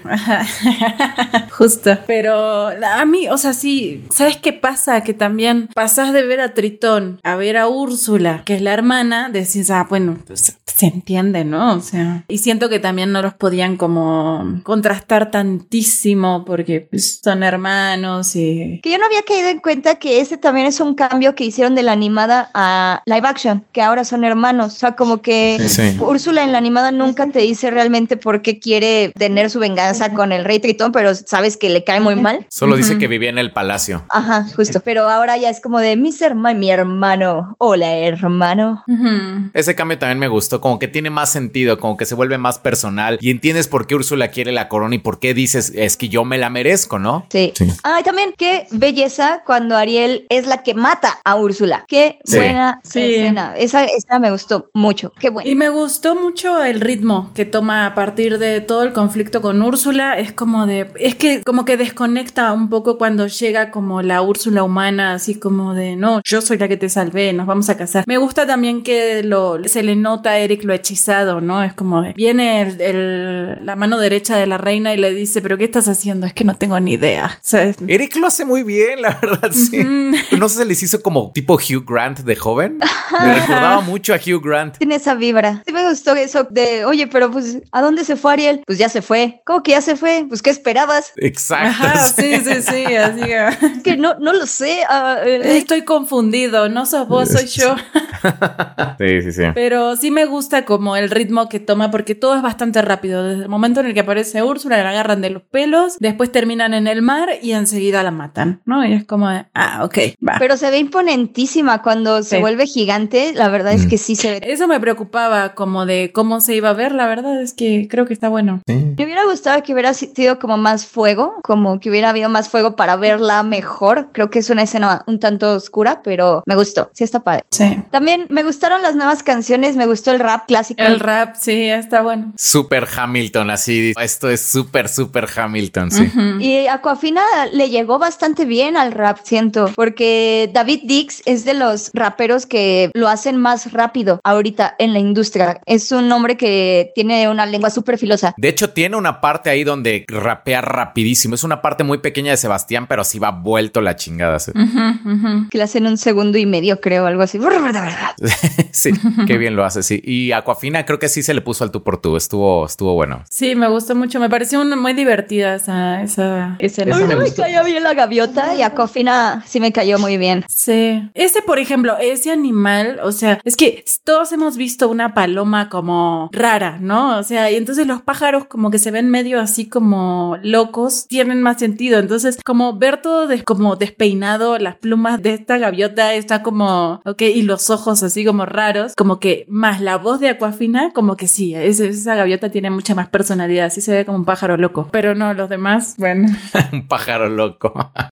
justo. Pero a mí, o sea, sí, ¿sabes qué pasa? Que también pasás de ver a Tritón a ver a Úrsula, que es la hermana, decís, ah, bueno, pues se entiende, ¿no? O sea, y siento que también no los podían como contrastar tantísimo porque pues, son hermanos y... Que yo no había caído en cuenta que ese también es un cambio que hicieron de la animada a live action, que ahora son hermanos. O sea, como que sí. Úrsula en la animada nunca te dice realmente por qué quiere tener su venganza con el rey Tritón, pero sabes que le cae muy mal. Solo uh-huh. dice que vivía en el palacio. Ajá, justo. Pero ahora ya es como de mis hermanos, mi hermano. Hola, hermano. Uh-huh. Ese cambio también me gustó, como que tiene más sentido, como que se vuelve más personal y entiendes por qué Úrsula quiere la corona y por qué dices, es que yo me la merezco, ¿no? Sí. sí. Ah, y también qué belleza cuando Ariel es la que mata a Úrsula. Qué sí. buena sí. escena. Esa, esa me gustó mucho. Qué buena. Y me gustó mucho el ritmo que toma a partir de todo el conflicto con Úrsula. Es como de, es que como que desconecta un poco cuando llega como la Úrsula humana, así como de, no, yo soy la que te salvé, nos vamos a casar. Me gusta también que lo, se le nota a Eric lo hechizado, ¿no? Es como, de, viene el, el, la mano derecha de la reina y le dice, ¿pero qué estás haciendo? Es que no tengo ni idea. ¿Sabes? Eric lo hace muy bien, la verdad, sí. Uh-huh. No sé, se les hizo como tipo Hugh Grant de joven. Me recordaba mucho a Hugh Grant. Tiene esa vibra. Sí me gustó eso de, oye, pero pues, ¿a dónde se fue Ariel? Pues ya se fue. ¿Cómo que ya se fue? Pues, ¿qué esperabas? Exacto. Ajá, sí, sí, sí, así que... Es que no, no lo sé. Uh, eh. Estoy confundido. No sos vos, soy yo. Sí, sí, sí. Pero sí me gusta como el ritmo que toma porque todo es bastante rápido. Desde el momento en el que aparece Úrsula, la agarran de los pelos, después terminan en el mar y enseguida la matan, ¿no? Y es como, de, ah, ok, va. Pero se ve imponentísima cuando sí. se vuelve gigante. La verdad mm. es que sí se ve. Eso me preocupaba como de cómo se iba a ver. La verdad es que creo que está bueno. Sí. Me hubiera gustado que hubiera sido como más fuego, como que hubiera habido más fuego para verla mejor. Creo que es una escena un tanto oscura, pero me gustó. Sí está padre. Sí. También me gustaron las nuevas canciones. Me gustó el rap clásico. El rap, sí, está bueno. Súper Hamilton, así. Esto es súper, súper Hamilton, sí. Uh-huh. Y Aquafina le llegó bastante bien al rap, siento, porque David Dix es de los raperos que lo hacen más rápido ahorita en la industria. Es un hombre que tiene una lengua súper filosa. De hecho, tiene una parte ahí donde rapea rapidísimo. Es una parte muy pequeña de Sebastián, pero sí va vuelto la chingada. ¿Sí? Uh-huh, uh-huh. Que le hacen un segundo y medio, creo, algo así. Sí, qué bien lo hace, sí. Y Aquafina creo que sí se le puso al tú por tú. Estuvo, estuvo bueno. Sí, me gustó mucho. Me pareció una, muy divertida esa, esa escena. A mí me cayó bien la gaviota y Aquafina sí me cayó muy bien. Sí. Ese, por ejemplo, ese animal, o sea, es que todos hemos visto una paloma como rara, ¿no? O sea, y entonces los pájaros como que se ven medio así como locos, tienen más sentido. Entonces, como ver todo de, como despeinado, las plumas de esta gaviota está como, ok, y los ojos así como raros, como que más la voz de Aquafina, como que sí, esa, esa gaviota tiene mucha más personalidad, sí se ve como un pájaro loco. Pero no, los demás, bueno. Un pájaro loco.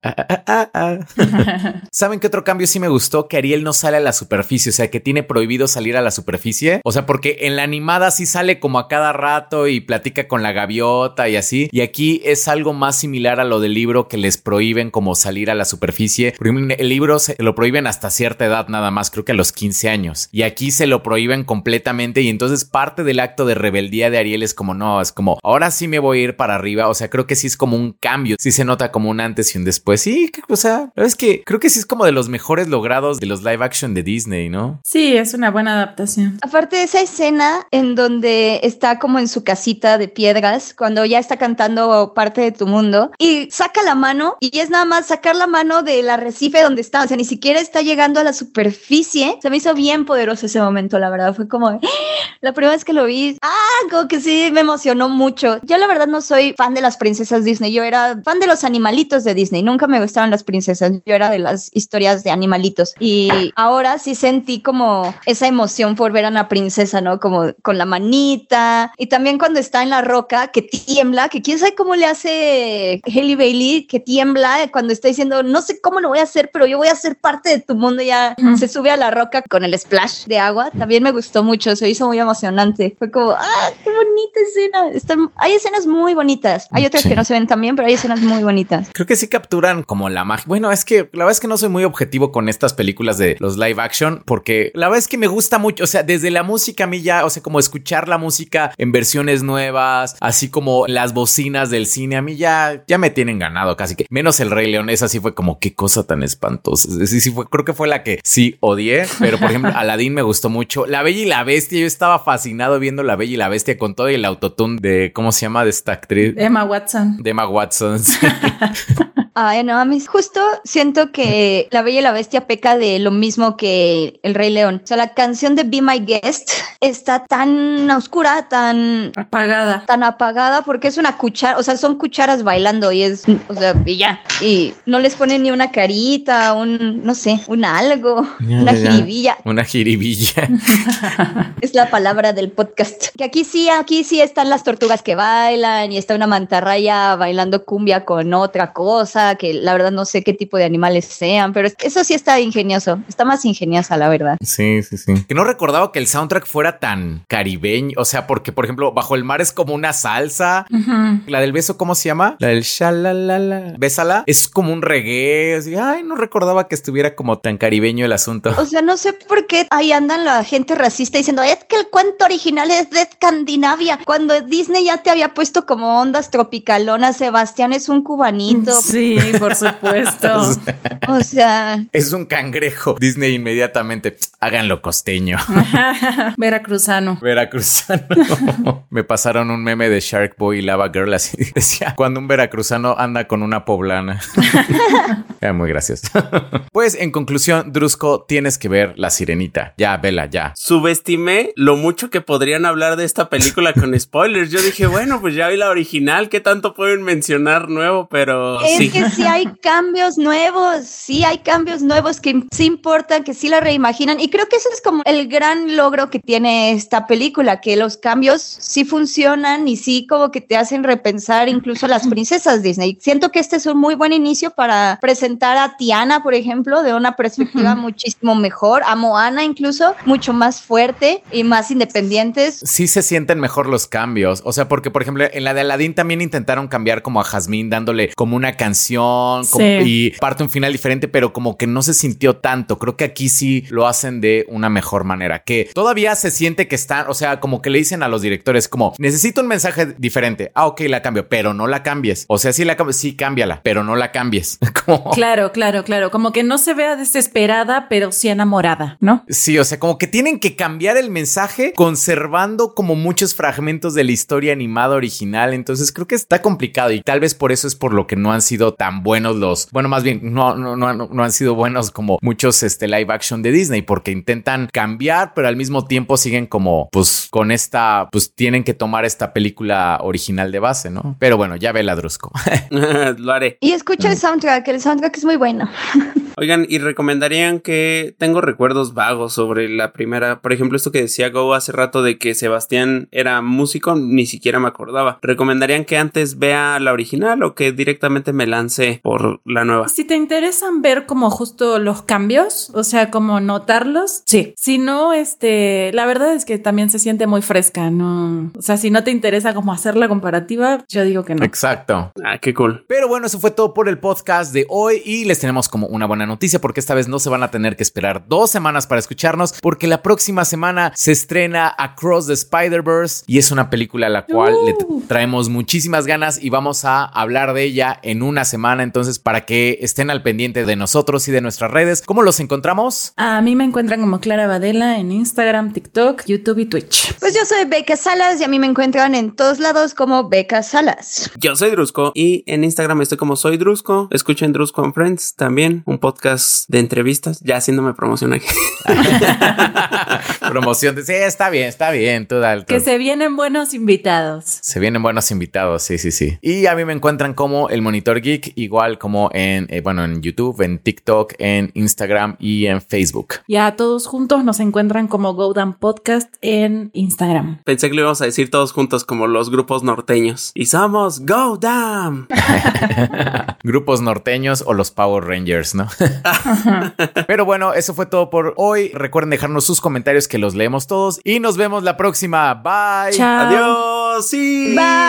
¿Saben qué otro cambio sí me gustó? Que Ariel no sale a la superficie, o sea, que tiene prohibido salir a la superficie. O sea, porque en la animada sí sale como a cada rato y platica con la gaviota y así. Y aquí es algo más similar a lo del libro, que les prohíben como salir a la superficie. El libro se lo prohíben hasta cierta edad nada más, creo que a los quince años. Y aquí se lo prohíben completamente y entonces parte del acto de rebeldía de Ariel es como, no, es como, ahora sí me voy a ir para arriba. O sea, creo que sí es como un cambio. Sí se nota como un antes y un después. Sí, o sea, es que creo que sí es como de los mejores logrados de los live action de Disney, ¿no? Sí, es una buena adaptación. Aparte de esa escena en donde está como en su casita de piedras, cuando ya está cantando Parte de tu mundo, y saca la mano, y es nada más sacar la mano del arrecife donde está, o sea, ni siquiera está llegando a la superficie. Se me hizo bien poderoso ese momento, la verdad. Fue como, la primera vez que lo vi, ah, como que sí, me emocionó mucho. Yo la verdad no soy fan de las princesas Disney, yo era fan de los animalitos de Disney, nunca me gustaban las princesas, yo era de las historias de animalitos, y ahora sí sentí como esa emoción por ver a una princesa, ¿no? Como con la manita, y también cuando está en la roca, que tiembla, que quién sabe cómo le hace Hailey Bailey, que tiembla cuando está diciendo, no sé cómo lo voy a hacer, pero yo voy a ser parte de tu mundo, ya uh-huh. se sube a la roca con el splash de agua, también me gustó mucho, se hizo muy emocionante, fue como, ¡ah! ¡Qué bonita escena! Están, hay escenas muy bonitas. Hay otras sí. que no se ven tan bien, pero hay escenas muy bonitas. Creo que sí capturan como la magia. Bueno, es que la verdad es que no soy muy objetivo con estas películas de los live action, porque la verdad es que me gusta mucho. O sea, desde la música a mí ya, o sea, como escuchar la música en versiones nuevas, así como las bocinas del cine, a mí ya, ya me tienen ganado casi que. Menos el Rey León, esa sí fue como qué cosa tan espantosa. Sí, sí fue, creo que fue la que sí odié, pero por ejemplo, Aladdin me gustó mucho. La Bella y la Bestia, yo estaba fascinado viendo La Bella y la Bestia con todo el autotune de, ¿cómo se llama? De esta actriz. Emma Watson. De Emma Watson, sí. Ay, no, a mí justo siento que La Bella y la Bestia peca de lo mismo que El Rey León. O sea, la canción de Be My Guest está tan oscura, tan apagada. Tan apagada porque es una cuchara, o sea, son cucharas bailando y es, o sea, y ya. Y no les ponen ni una carita, un, no sé, un algo, ya, una ya. jiribilla. Una jiribilla. Es la palabra del podcast. Que aquí sí, aquí sí están las tortugas que bailan y está una mantarraya bailando cumbia con otra cosa, que la verdad no sé qué tipo de animales sean, pero eso sí está ingenioso, está más ingeniosa la verdad. Sí, sí, sí. Que no recordaba que el soundtrack fuera tan caribeño, o sea, porque por ejemplo, Bajo el Mar es como una salsa, uh-huh. La del beso, ¿cómo se llama? La del shalalala, bésala, es como un reggae, así, ay, no recordaba que estuviera como tan caribeño el asunto. O sea, no sé por qué ahí andan la gente racista diciendo, es que el cuento original es de Escandinavia, cuando Disney ya te había puesto como ondas tropicalonas, Sebastián es un cubanito. Sí, por supuesto. O sea, es un cangrejo. Disney inmediatamente, háganlo costeño. Veracruzano. Veracruzano. Me pasaron un meme de Shark Boy y Lava Girl así. Decía, cuando un veracruzano anda con una poblana. Era muy gracioso. Pues en conclusión, Drusco, tienes que ver La Sirenita. Ya, vela, ya. Subestimé lo mucho que podrían hablar de esta película con spoilers. Yo dije, bueno, pues ya vi la original, ¿qué tanto pueden mencionar nuevo? Pero es sí. que sí hay cambios nuevos, sí hay cambios nuevos que sí importan, que sí la reimaginan, y creo que eso es como el gran logro que tiene esta película, que los cambios sí funcionan y sí como que te hacen repensar incluso las princesas Disney. Siento que este es un muy buen inicio para presentar a Tiana, por ejemplo, de una perspectiva uh-huh. muchísimo mejor, a Moana incluso, mucho más fuerte y más independientes. Sí se sienten mejor los cambios, o sea, porque por ejemplo en la de Aladdin también intentaron cambiar como a Jasmine, dándole como una canción como, sí. y parte un final diferente, pero como que no se sintió tanto. Creo que aquí sí lo hacen de una mejor manera, que todavía se siente que están, o sea, como que le dicen a los directores como, necesito un mensaje diferente. Ah, ok, la cambio, pero no la cambies. O sea, sí la cambies, sí, cámbiala, pero no la cambies. Como... Claro, claro, claro. Como que no se vea desesperada, pero sí enamorada, ¿no? Sí, o sea, como que tienen que cambiar el mensaje conservando como muchos fragmentos de la historia animada original. Entonces creo que está complicado y tal vez por eso es por lo que no han sido tan buenos los, bueno, más bien no, no, no, no han sido buenos como muchos este, live action de Disney, porque intentan cambiar, pero al mismo tiempo siguen como, pues, con esta, pues, tienen que tomar esta película original de base, ¿no? Pero bueno, ya ve la Drusco. Lo haré. Y escucha el soundtrack, el soundtrack es muy bueno. Oigan, ¿y recomendarían que tengo recuerdos vagos sobre la primera? Por ejemplo, esto que decía Go hace rato de que Sebastián era músico, ni siquiera me acordaba. ¿Recomendarían que antes vea la original o que directamente me lance por la nueva? Si te interesan ver como justo los cambios, o sea, como notarlos, sí. Si no, este, la verdad es que también se siente muy fresca, ¿no? O sea, si no te interesa como hacer la comparativa, yo digo que no. Exacto. Ah, qué cool. Pero bueno, eso fue todo por el podcast de hoy y les tenemos como una buena noticia porque esta vez no se van a tener que esperar dos semanas para escucharnos porque la próxima semana se estrena Across the Spider-Verse y es una película a la cual uh. le traemos muchísimas ganas y vamos a hablar de ella en una semana. Entonces, para que estén al pendiente de nosotros y de nuestras redes, ¿cómo los encontramos? A mí me encuentran como Clara Badela en Instagram, TikTok, YouTube y Twitch. Pues yo soy Beca Salas y a mí me encuentran en todos lados como Beca Salas. Yo soy Drusco y en Instagram estoy como Soy Drusco. Escuchen Drusco and Friends también, un podcast de entrevistas, ya haciéndome promoción aquí. Promoción de, sí, está bien, está bien, tú dale. Que se vienen buenos invitados. Se vienen buenos invitados, sí, sí, sí. Y a mí me encuentran como El Monitor Geek, igual como en, eh, bueno, en YouTube, en TikTok, en Instagram y en Facebook. Y a todos juntos nos encuentran como Go Down Podcast en Instagram. Pensé que lo íbamos a decir todos juntos como los grupos norteños. Y somos Go Down. Grupos norteños o los Power Rangers, ¿no? Pero bueno, eso fue todo por hoy. Recuerden dejarnos sus comentarios, qué que los leemos todos y nos vemos la próxima. Bye. Chao. Adiós. Sí. Bye.